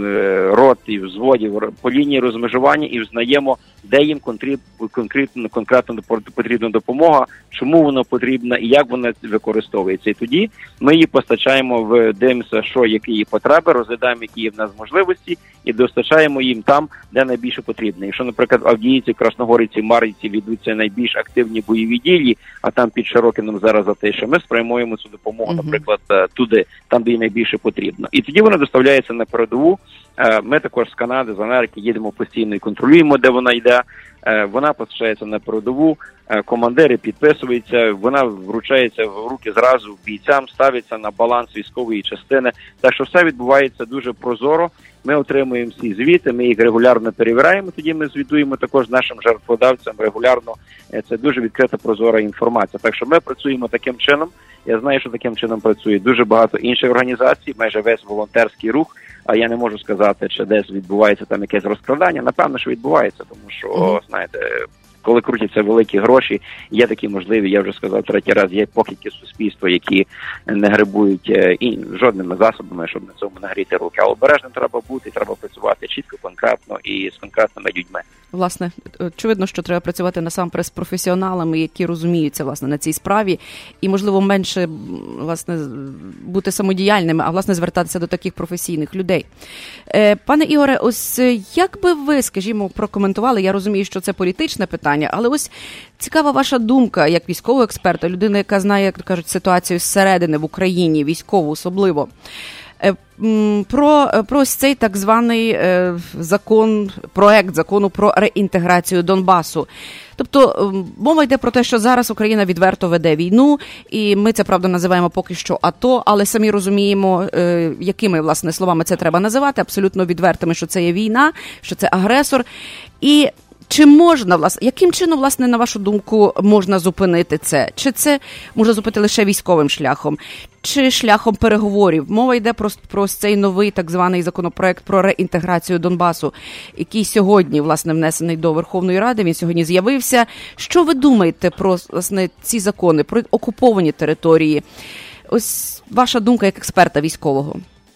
е, рот і взводів по лінії розмежування і взнаємо, де їм конкретно, конкретно потрібна допомога, чому вона потрібна і як вона використовується. І тоді ми її постачаємо, в дивимося, що, які її потреби, розглядаємо, які є в нас можливості, і достачаємо їм там, де найбільше потрібно. Якщо, наприклад, в Авдіївці, Красногорівці, Мар'їнці ведуться найбільш активні бойові дії, а там під Широкином зараз затиша, ми спрямуємо цю допомогу, uh-huh. наприклад, туди, там, де їй найбільше потрібно. І тоді вона доставляється на передову. Ми також з Канади, з Америки їдемо постійно і контролюємо, де вона йде. Вона постачається на передову, командири підписуються, вона вручається в руки зразу бійцям, ставиться на баланс військової частини. Так що все відбувається дуже прозоро. Ми отримуємо всі звіти, ми їх регулярно перевіряємо, тоді ми звітуємо також нашим жертводавцям регулярно. Це дуже відкрита, прозора інформація. Так що ми працюємо таким чином. Я знаю, що таким чином працює дуже багато інших організацій, майже весь волонтерський рух. А я не можу сказати, чи десь відбувається там якесь розкрадання. Напевно, що відбувається, тому що, mm-hmm. знаєте, коли крутяться великі гроші, є такі можливі, я вже сказав третій раз, є покидьки суспільства, які не гребують і жодними засобами, щоб на цьому нагріти руки. А обережним треба бути, треба працювати чітко, конкретно і з конкретними людьми. Власне, очевидно, що треба працювати насамперед з професіоналами, які розуміються, власне, на цій справі, і, можливо, менше, власне, бути самодіяльними, а, власне, звертатися до таких професійних людей. Пане Ігоре, ось як би ви, скажімо, прокоментували, я розумію, що це політичне питання, але ось цікава ваша думка, як військового експерта, людина, яка знає, як кажуть, ситуацію зсередини в Україні, військову особливо, про, про ось цей так званий е, закон, проект закону про реінтеграцію Донбасу. Тобто мова йде про те, що зараз Україна відверто веде війну, і ми це, правда, називаємо поки що АТО, але самі розуміємо, е, якими, власне, словами це треба називати, абсолютно відвертими, що це є війна, що це агресор. І чи можна, власне, яким чином, власне, на вашу думку, можна зупинити це? Чи це можна зупинити лише військовим шляхом? Чи шляхом переговорів? Мова йде про, про цей новий так званий законопроект про реінтеграцію Донбасу, який сьогодні, власне, внесений до Верховної Ради, він сьогодні з'явився. Що ви думаєте про, власне, ці закони, про окуповані території? Ось ваша думка як експерта військового.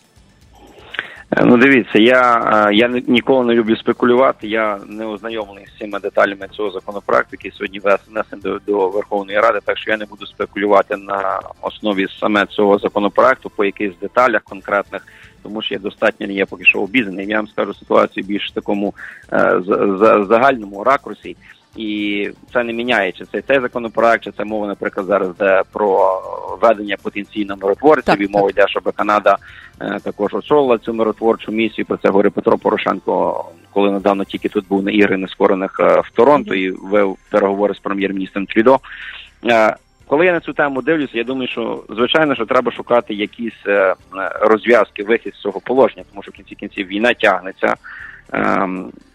Ну, дивіться, я, я ніколи не люблю спекулювати, я не ознайомлений з цими деталями цього законопроекту, який сьогодні внесений до, до Верховної Ради, так що я не буду спекулювати на основі саме цього законопроекту по якихось деталях конкретних, тому що я достатньо не є поки що обізнаний. Я вам скажу ситуацію більш в такому е, з, з, загальному ракурсі. І це не міняє, чи це цей законопроект, чи це мова, наприклад, зараз йде про ведення потенційно миротворців, і мова йде, щоб Канада е, також очолила цю миротворчу місію. Про це говорить Петро Порошенко, коли недавно тільки тут був на ігри нескорених е, в Торонто і вел переговори з прем'єр-міністром Трюдо. Е, коли я на цю тему дивлюся, я думаю, що, звичайно, що треба шукати якісь е, розв'язки, вихід з цього положення, тому що в кінці кінців війна тягнеться, е,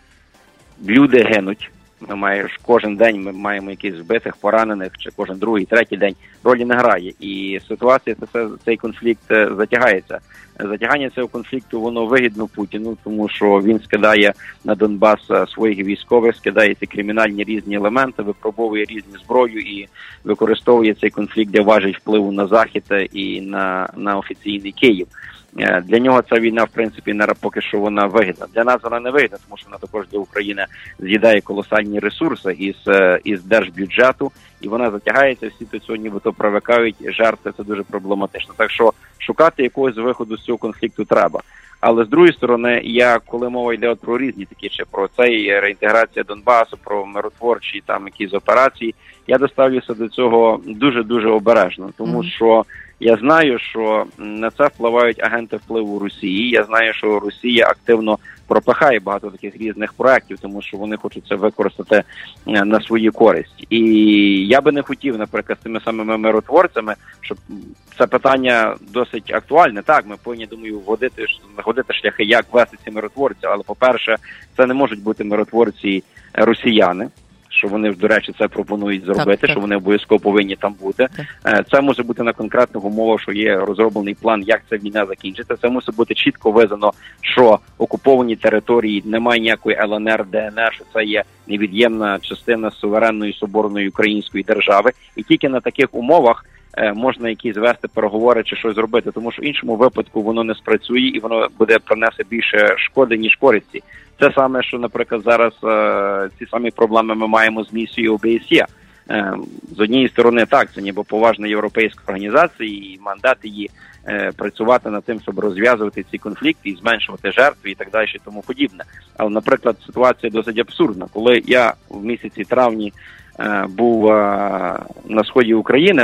люди гинуть. Ми маємо кожен день ми маємо якихось вбитих, поранених, чи кожен другий, третій день ролі не грає. І ситуація, це, цей конфлікт затягається. Затягання цього конфлікту, воно вигідно Путіну, тому що він скидає на Донбас своїх військових, скидає ці кримінальні різні елементи, випробовує різні зброю і використовує цей конфлікт для важель впливу на Захід і на, на офіційний Київ. Для нього ця війна, в принципі, не поки що вона вигідна. Для нас вона не вигідна, тому що вона також для України з'їдає колосальні ресурси із, із держбюджету, і вона затягається, всі тут цього нібито привикають, жертви, це дуже проблематично. Так що шукати якогось виходу з цього конфлікту треба. Але з другої сторони, я, коли мова йде от про різні такі, чи про цей реінтеграція Донбасу, про миротворчі там якісь операції, я доставлюся до цього дуже-дуже обережно, тому mm. що я знаю, що на це впливають агенти впливу Росії. Я знаю, що Росія активно пропихає багато таких різних проєктів, тому що вони хочуть це використати на свою користь. І я би не хотів, наприклад, з тими самими миротворцями, щоб це питання досить актуальне. Так, ми повинні, думаю, вводити, знаходити шляхи, як вести ці миротворці. Але, по-перше, це не можуть бути миротворці росіяни, що вони, до речі, це пропонують зробити, так, так. що вони обов'язково повинні там бути. Так. Це може бути на конкретних умовах, що є розроблений план, як ця війна закінчиться. Це мусить бути чітко визнано, що окуповані території, немає ніякої Л Н Р, Д Н Р, що це є невід'ємна частина суверенної соборної української держави. І тільки на таких умовах можна якісь вести переговори чи щось зробити, тому що в іншому випадку воно не спрацює і воно буде принесе більше шкоди, ніж користі. Це саме, що, наприклад, зараз е, ці самі проблеми ми маємо з місією О Б С Є. Е, з однієї сторони, так, це ніби поважна європейська організація, і мандат її е, працювати над тим, щоб розв'язувати ці конфлікти і зменшувати жертви і так далі і тому подібне. Але, наприклад, ситуація досить абсурдна. Коли я в місяці травні е, був е, на сході України,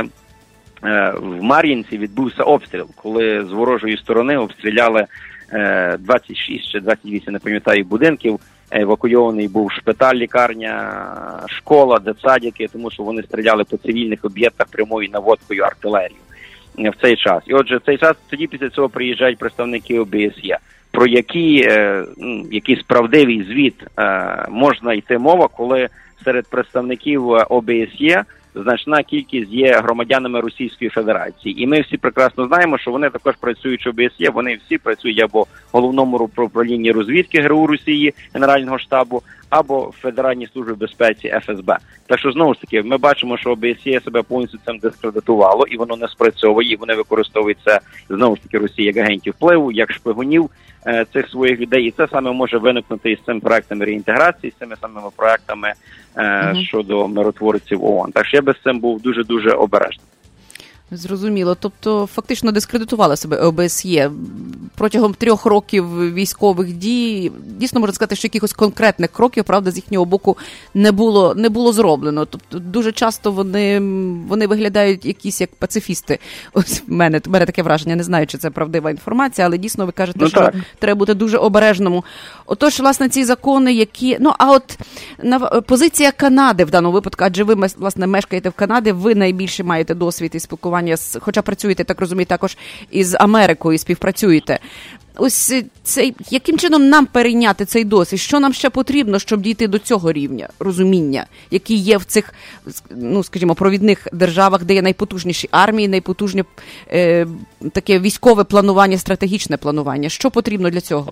е, в Мар'їнці відбувся обстріл, коли з ворожої сторони обстріляли двадцять шість чи двадцять вісім, не пам'ятаю, будинків, евакуйований був шпиталь, лікарня, школа, дитсадики, тому що вони стріляли по цивільних об'єктах прямою наводкою артилерію в цей час. І отже, в цей час тоді після цього приїжджають представники О Б С Є. Про які, ну, якийсь правдивий звіт можна йти мова, коли серед представників О Б С Є значна кількість є громадянами Російської Федерації. І ми всі прекрасно знаємо, що вони також працюють в О Б С Є, вони всі працюють або в головному управлінні розвідки Г Р У Росії, Генерального штабу, або Федеральній службі безпеці еф ес бе. Так що, знову ж таки, ми бачимо, що о бе ес є себе повністю цим дискредитувало, і воно не спрацьовує, і вони використовують це, знову ж таки, Росії як агентів впливу, як шпигунів е, цих своїх людей, і це саме може виникнути із цим проектами реінтеграції, з цими самими проектами е, mm-hmm. щодо миротворців ООН. Так що я би з цим був дуже-дуже обережний. Зрозуміло. Тобто фактично дискредитувала себе о бе ес є. Протягом трьох років військових дій, дійсно можна сказати, що якихось конкретних кроків, правда, з їхнього боку не було, не було зроблено. Тобто дуже часто вони, вони виглядають якісь як пацифісти. Ось в мене, в мене таке враження, не знаю, чи це правдива інформація, але дійсно ви кажете, ну, що так. Треба бути дуже обережному. Отож, власне, ці закони, які... Ну, а от на, позиція Канади в даному випадку, адже ви, власне, мешкаєте в Канаді, ви найбільше маєте досвід і спілкування з, хоча працюєте, так розумію, також із Америкою, співпрацюєте. Ось цей, яким чином нам перейняти цей досвід? Що нам ще потрібно, щоб дійти до цього рівня розуміння, який є в цих, ну, скажімо, провідних державах, де є найпотужніші армії, найпотужне е, таке військове планування, стратегічне планування? Що потрібно для цього?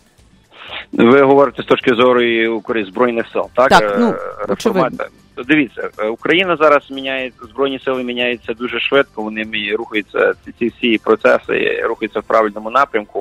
Ви говорите з точки зору Збройних сил, так? Так, ну, очевидно. Дивіться, Україна зараз міняє, Збройні сили міняються дуже швидко, вони рухаються, ці всі процеси рухаються в правильному напрямку.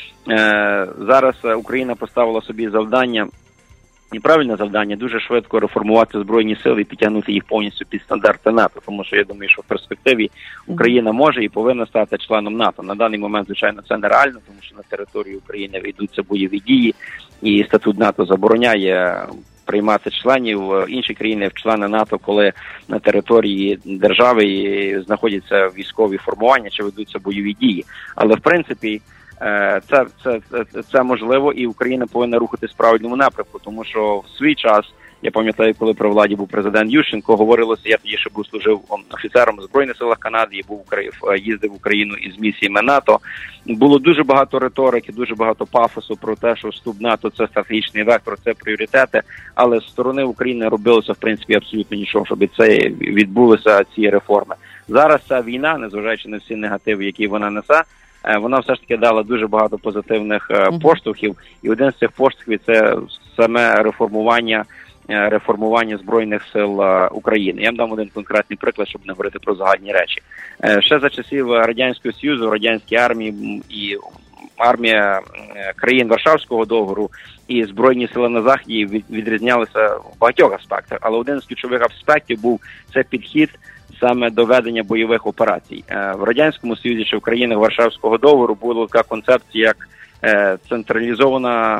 Зараз Україна поставила собі завдання, і правильне завдання, дуже швидко реформувати Збройні сили і підтягнути їх повністю під стандарти НАТО, тому що я думаю, що в перспективі Україна може і повинна стати членом НАТО. На даний момент, звичайно, це нереально, тому що на території України ведуться бойові дії, і статут НАТО забороняє приймати членів інші країни в члени НАТО, коли на території держави знаходяться військові формування чи ведуться бойові дії. Але в принципі це, це, це, це можливо, і Україна повинна рухатись в правильному напрямку, тому що в свій час, я пам'ятаю, коли при владі був президент Ющенко, говорилося, я тоді ще був служив офіцером в Збройних силах Канади, я був їздив в Україну із місіями НАТО. Було дуже багато риторики, дуже багато пафосу про те, що вступ НАТО – це стратегічний вектор, це пріоритети, але з сторони України робилося, в принципі, абсолютно нічого, щоб це відбулися ці реформи. Зараз ця війна, незважаючи на всі негативи, які вона несе, вона все ж таки дала дуже багато позитивних uh-huh. поштовхів, і один з цих поштовхів – це саме реформування реформування Збройних сил України. Я вам дам один конкретний приклад, щоб не говорити про загальні речі. Ще за часів Радянського Союзу, радянські армії і армія країн Варшавського договору і Збройні сили на Заході відрізнялися в багатьох аспектах, але один з ключових аспектів був це підхід саме до ведення бойових операцій. В Радянському Союзі чи в країнах Варшавського договору була така концепція, як централізована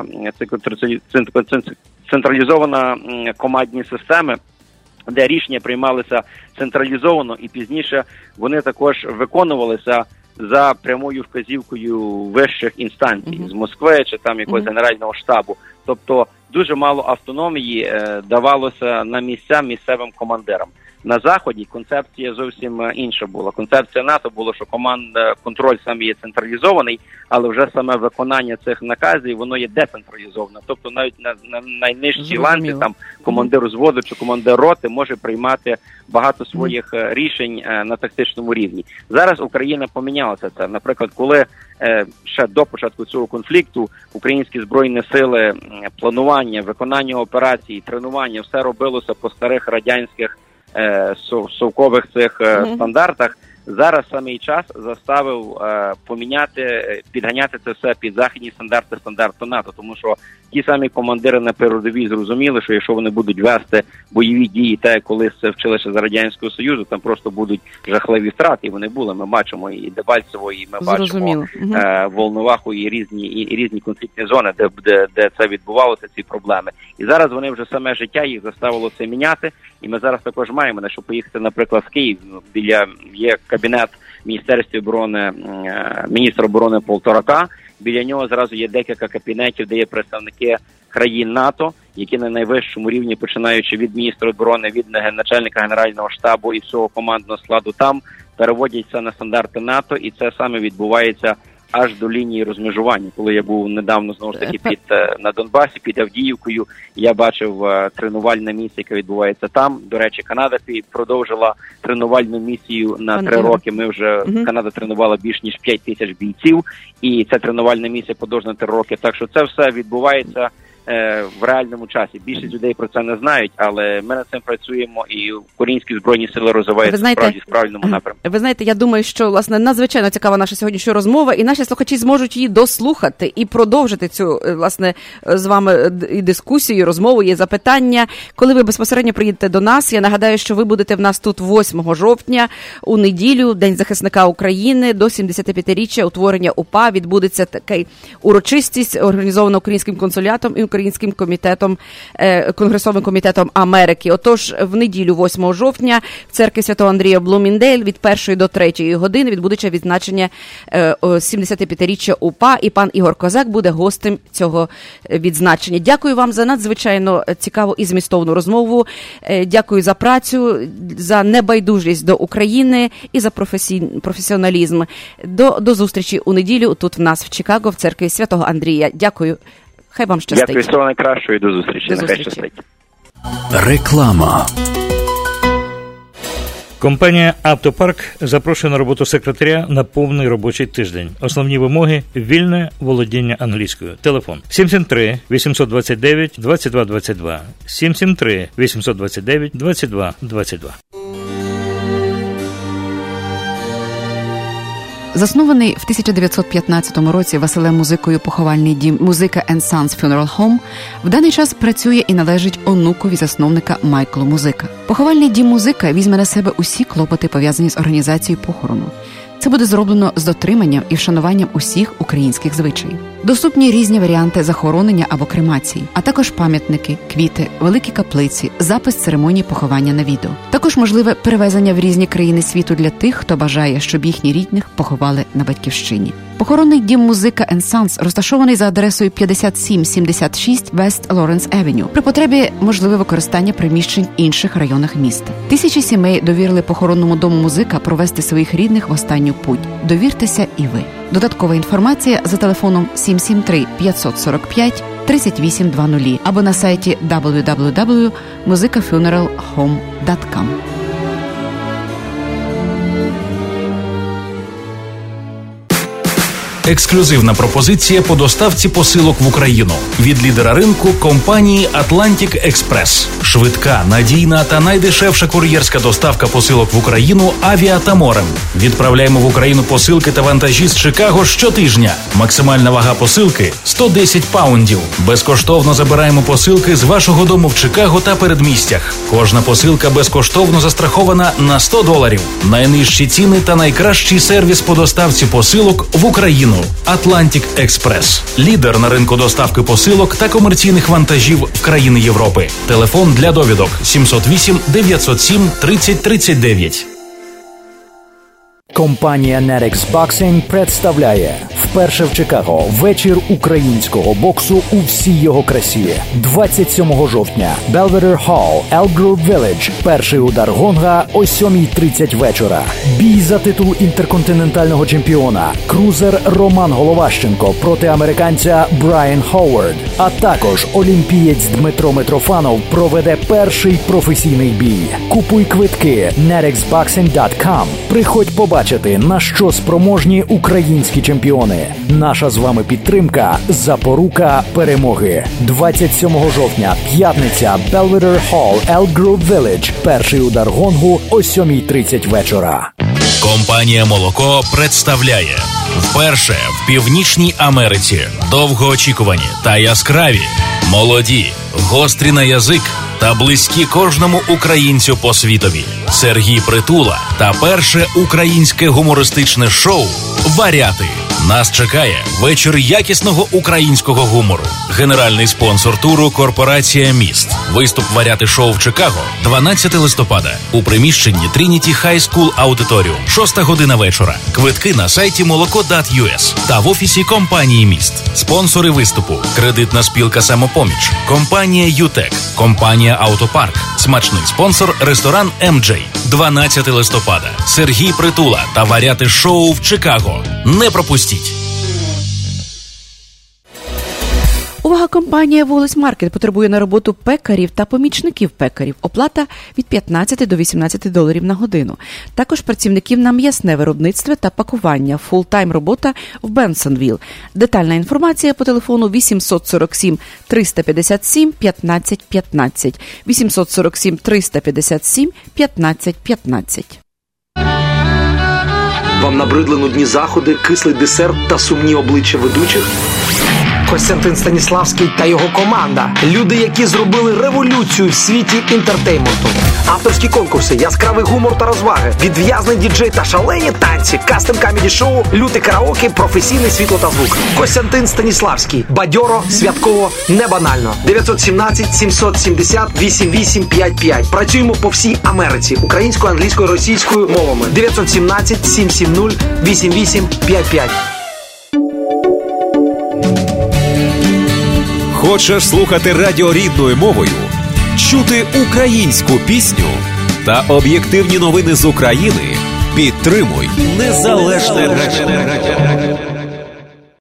централізована командні системи, де рішення приймалися централізовано, і пізніше вони також виконувалися за прямою вказівкою вищих інстанцій, mm-hmm. з Москви чи там якогось mm-hmm. Генерального штабу. Тобто дуже мало автономії е, давалося на місця місцевим командирам. На Заході концепція зовсім інша була. Концепція НАТО була, що команда, контроль сам є централізований, але вже саме виконання цих наказів, воно є децентралізоване. Тобто навіть на, на найнижчій ланці, там командир взводу чи командир роти може приймати багато своїх mm. рішень на тактичному рівні. Зараз Україна помінялася це. Наприклад, коли е, ще до початку цього конфлікту українські збройні сили, планування, виконання операцій, тренування, все робилося по старих радянських совкових цих mm-hmm. стандартах. Зараз самий час заставив е, поміняти, підганяти це все під західні стандарти, стандарти НАТО, тому що ті самі командири на передовій зрозуміли, що якщо вони будуть вести бойові дії, те, коли це вчилися з Радянського Союзу, там просто будуть жахливі втрати, і вони були. Ми бачимо і Дебальцево, і ми Зрозуміло. бачимо е, Волноваху, і різні, і, і різні конфліктні зони, де, де, де це відбувалося, ці проблеми. І зараз вони вже саме життя їх заставило це міняти, і ми зараз також маємо, на що поїхати, наприклад, в Київ, біля є кабінет Міністерства оборони, міністра оборони Полторака, біля нього зразу є декілька кабінетів, де є представники країн НАТО, які на найвищому рівні, починаючи від міністра оборони, від начальника Генерального штабу і всього командного складу, там переводяться на стандарти НАТО, і це саме відбувається аж до лінії розмежування. Коли я був недавно, знову ж таки, під, на Донбасі, під Авдіївкою, я бачив тренувальне місце, яке відбувається там. До речі, Канада продовжила тренувальну місію на три роки. Ми вже, угу. Канада тренувала більш ніж п'ять тисяч бійців, і ця тренувальна місія подовжена три роки. Так що це все відбувається е, в реальному часі. Більшість людей про це не знають, але ми над цим працюємо, і українські збройні сили розвиваються знаєте, справді в правильному напрямку. Ви знаєте, я думаю, що, власне, надзвичайно цікава наша сьогоднішня розмова, і наші слухачі зможуть її дослухати і продовжити цю, власне, з вами і дискусію, і розмову, і запитання. Коли ви безпосередньо приїдете до нас, я нагадаю, що ви будете в нас тут восьмого жовтня, у неділю, День захисника України, до сімдесятип'ятиріччя утворення УПА. Відбудеться така урочистість, організована Українським консулятом і Українським комітетом, е, Конгресовим комітетом Америки. Отож, в неділю восьмого жовтня в церкві Святого Андрія Блуміндейл від першої до третьої години відбудеться відзначення е, сімдесятип'ятиріччя УПА, і пан Ігор Козак буде гостем цього відзначення. Дякую вам за надзвичайно цікаву і змістовну розмову. Е, дякую за працю, за небайдужість до України і за професій, професіоналізм. До, до зустрічі у неділю тут в нас в Чикаго, в церкві Святого Андрія. Дякую. Хай вам щастить. Дякую, всього найкращого і до зустрічі. До Нехай зустрічі. щастить. Реклама. Компанія «Автопарк» запрошує на роботу секретаря на повний робочий тиждень. Основні вимоги – вільне володіння англійською. Телефон сім сім три вісімсот двадцять дев'ять двадцять два двадцять два. сім сім три вісімсот двадцять дев'ять двадцять два двадцять два. Заснований в тисяча дев'ятсот п'ятнадцятому році Василем Музикою поховальний дім «Музика енд Санс Funeral Home» в даний час працює і належить онукові засновника Майклу Музика. Поховальний дім «Музика» візьме на себе усі клопоти, пов'язані з організацією похорону. Це буде зроблено з дотриманням і вшануванням усіх українських звичаїв. Доступні різні варіанти захоронення або кремації, а також пам'ятники, квіти, великі каплиці, запис церемонії поховання на відео. Також можливе перевезення в різні країни світу для тих, хто бажає, щоб їхні рідних поховали на батьківщині. Похоронний дім «Музика енд Санс» розташований за адресою п'ятдесят сім сімдесят шість West Lawrence Avenue. При потребі можливе використання приміщень в інших районах міста. Тисячі сімей довірили похоронному дому «Музика» провести своїх рідних в останню путь. Довіртеся і ви. Додаткова інформація за телефоном сім сім три п'ятсот сорок п'ять тридцять вісім двадцять або на сайті дабл ю дабл ю дабл ю крапка музика фюнерал хоум крапка ком. Ексклюзивна пропозиція по доставці посилок в Україну від лідера ринку компанії Atlantic Express. Швидка, надійна та найдешевша кур'єрська доставка посилок в Україну авіа та морем. Відправляємо в Україну посилки та вантажі з Чикаго щотижня. Максимальна вага посилки – сто десять паундів. Безкоштовно забираємо посилки з вашого дому в Чикаго та передмістях. Кожна посилка безкоштовно застрахована на сто доларів. Найнижчі ціни та найкращий сервіс по доставці посилок в Україну. Atlantic Express. Лідер на ринку доставки посилок та комерційних вантажів в країни Європи. Телефон для довідок сім сім вісім дев'ятсот сім тридцять тридцять дев'ять. Компанія Nerex Boxing представляє вперше в Чикаго вечір українського боксу у всій його красі. двадцять сьомого жовтня. Belvedere Hall, Elk Grove Village. Перший удар гонга о сьомій тридцять вечора. Бій за титул інтерконтинентального чемпіона. Крузер Роман Головащенко проти американця Брайан Ховард. А також олімпієць Дмитро Митрофанов проведе перший професійний бій. Купуй квитки nerex boxing dot com. Приходь побачити, на що спроможні українські чемпіони. Наша з вами підтримка – запорука перемоги. двадцять сьомого жовтня, п'ятниця, Belvedere Hall, Elk Grove Village. Перший удар гонгу о сьомій тридцять вечора. Компанія «Молоко» представляє вперше в Північній Америці довгоочікувані та яскраві, молоді, гострі на язик та близькі кожному українцю по світові. Сергій Притула та перше українське гумористичне шоу «Варіати». Нас чекає вечір якісного українського гумору. Генеральний спонсор туру – корпорація «Міст». Виступ «Варіати» шоу в Чикаго дванадцятого листопада у приміщенні Trinity High School Auditorium. шоста година вечора. Квитки на сайті молоко крапка ю ес та в офісі компанії «Міст». Спонсори виступу – кредитна спілка «Самопоміч», компанія «Ютек», компанія «Автопарк». Смачний спонсор – ресторан «Ем Джей». дванадцятого листопада. Сергій Притула та «Варіати» шоу в Чикаго. Не пропустіть! Увага, компанія Волес Маркет потребує на роботу пекарів та помічників пекарів. Оплата від п'ятнадцять до вісімнадцять доларів на годину. Також працівників на м'ясне виробництво та пакування. Фултайм робота в Бенсонвілл. Детальна інформація по телефону вісімсот сорок сім триста п'ятдесят сім п'ятнадцять п'ятнадцять. вісімсот сорок сім триста п'ятдесят сім п'ятнадцять п'ятнадцять. Вам набридли нудні заходи, кислий десерт та сумні обличчя ведучих? Костянтин Станіславський та його команда. Люди, які зробили революцію в світі інтертейменту. Авторські конкурси, яскравий гумор та розваги, відв'язний діджей та шалені танці, кастинг камеді шоу, люте караоке, професійне світло та звук. Костянтин Станіславський. Бадьоро, святково, не банально. дев'ять один сім сімсот сімдесят вісім вісім п'ять п'ять. Працюємо по всій Америці. Українською, англійською, російською мовами. дев'ять один сім сім сім нуль вісім вісім п'ять п'ять. Хочеш слухати радіо рідною мовою, чути українську пісню та об'єктивні новини з України? Підтримуй Незалежне радіо.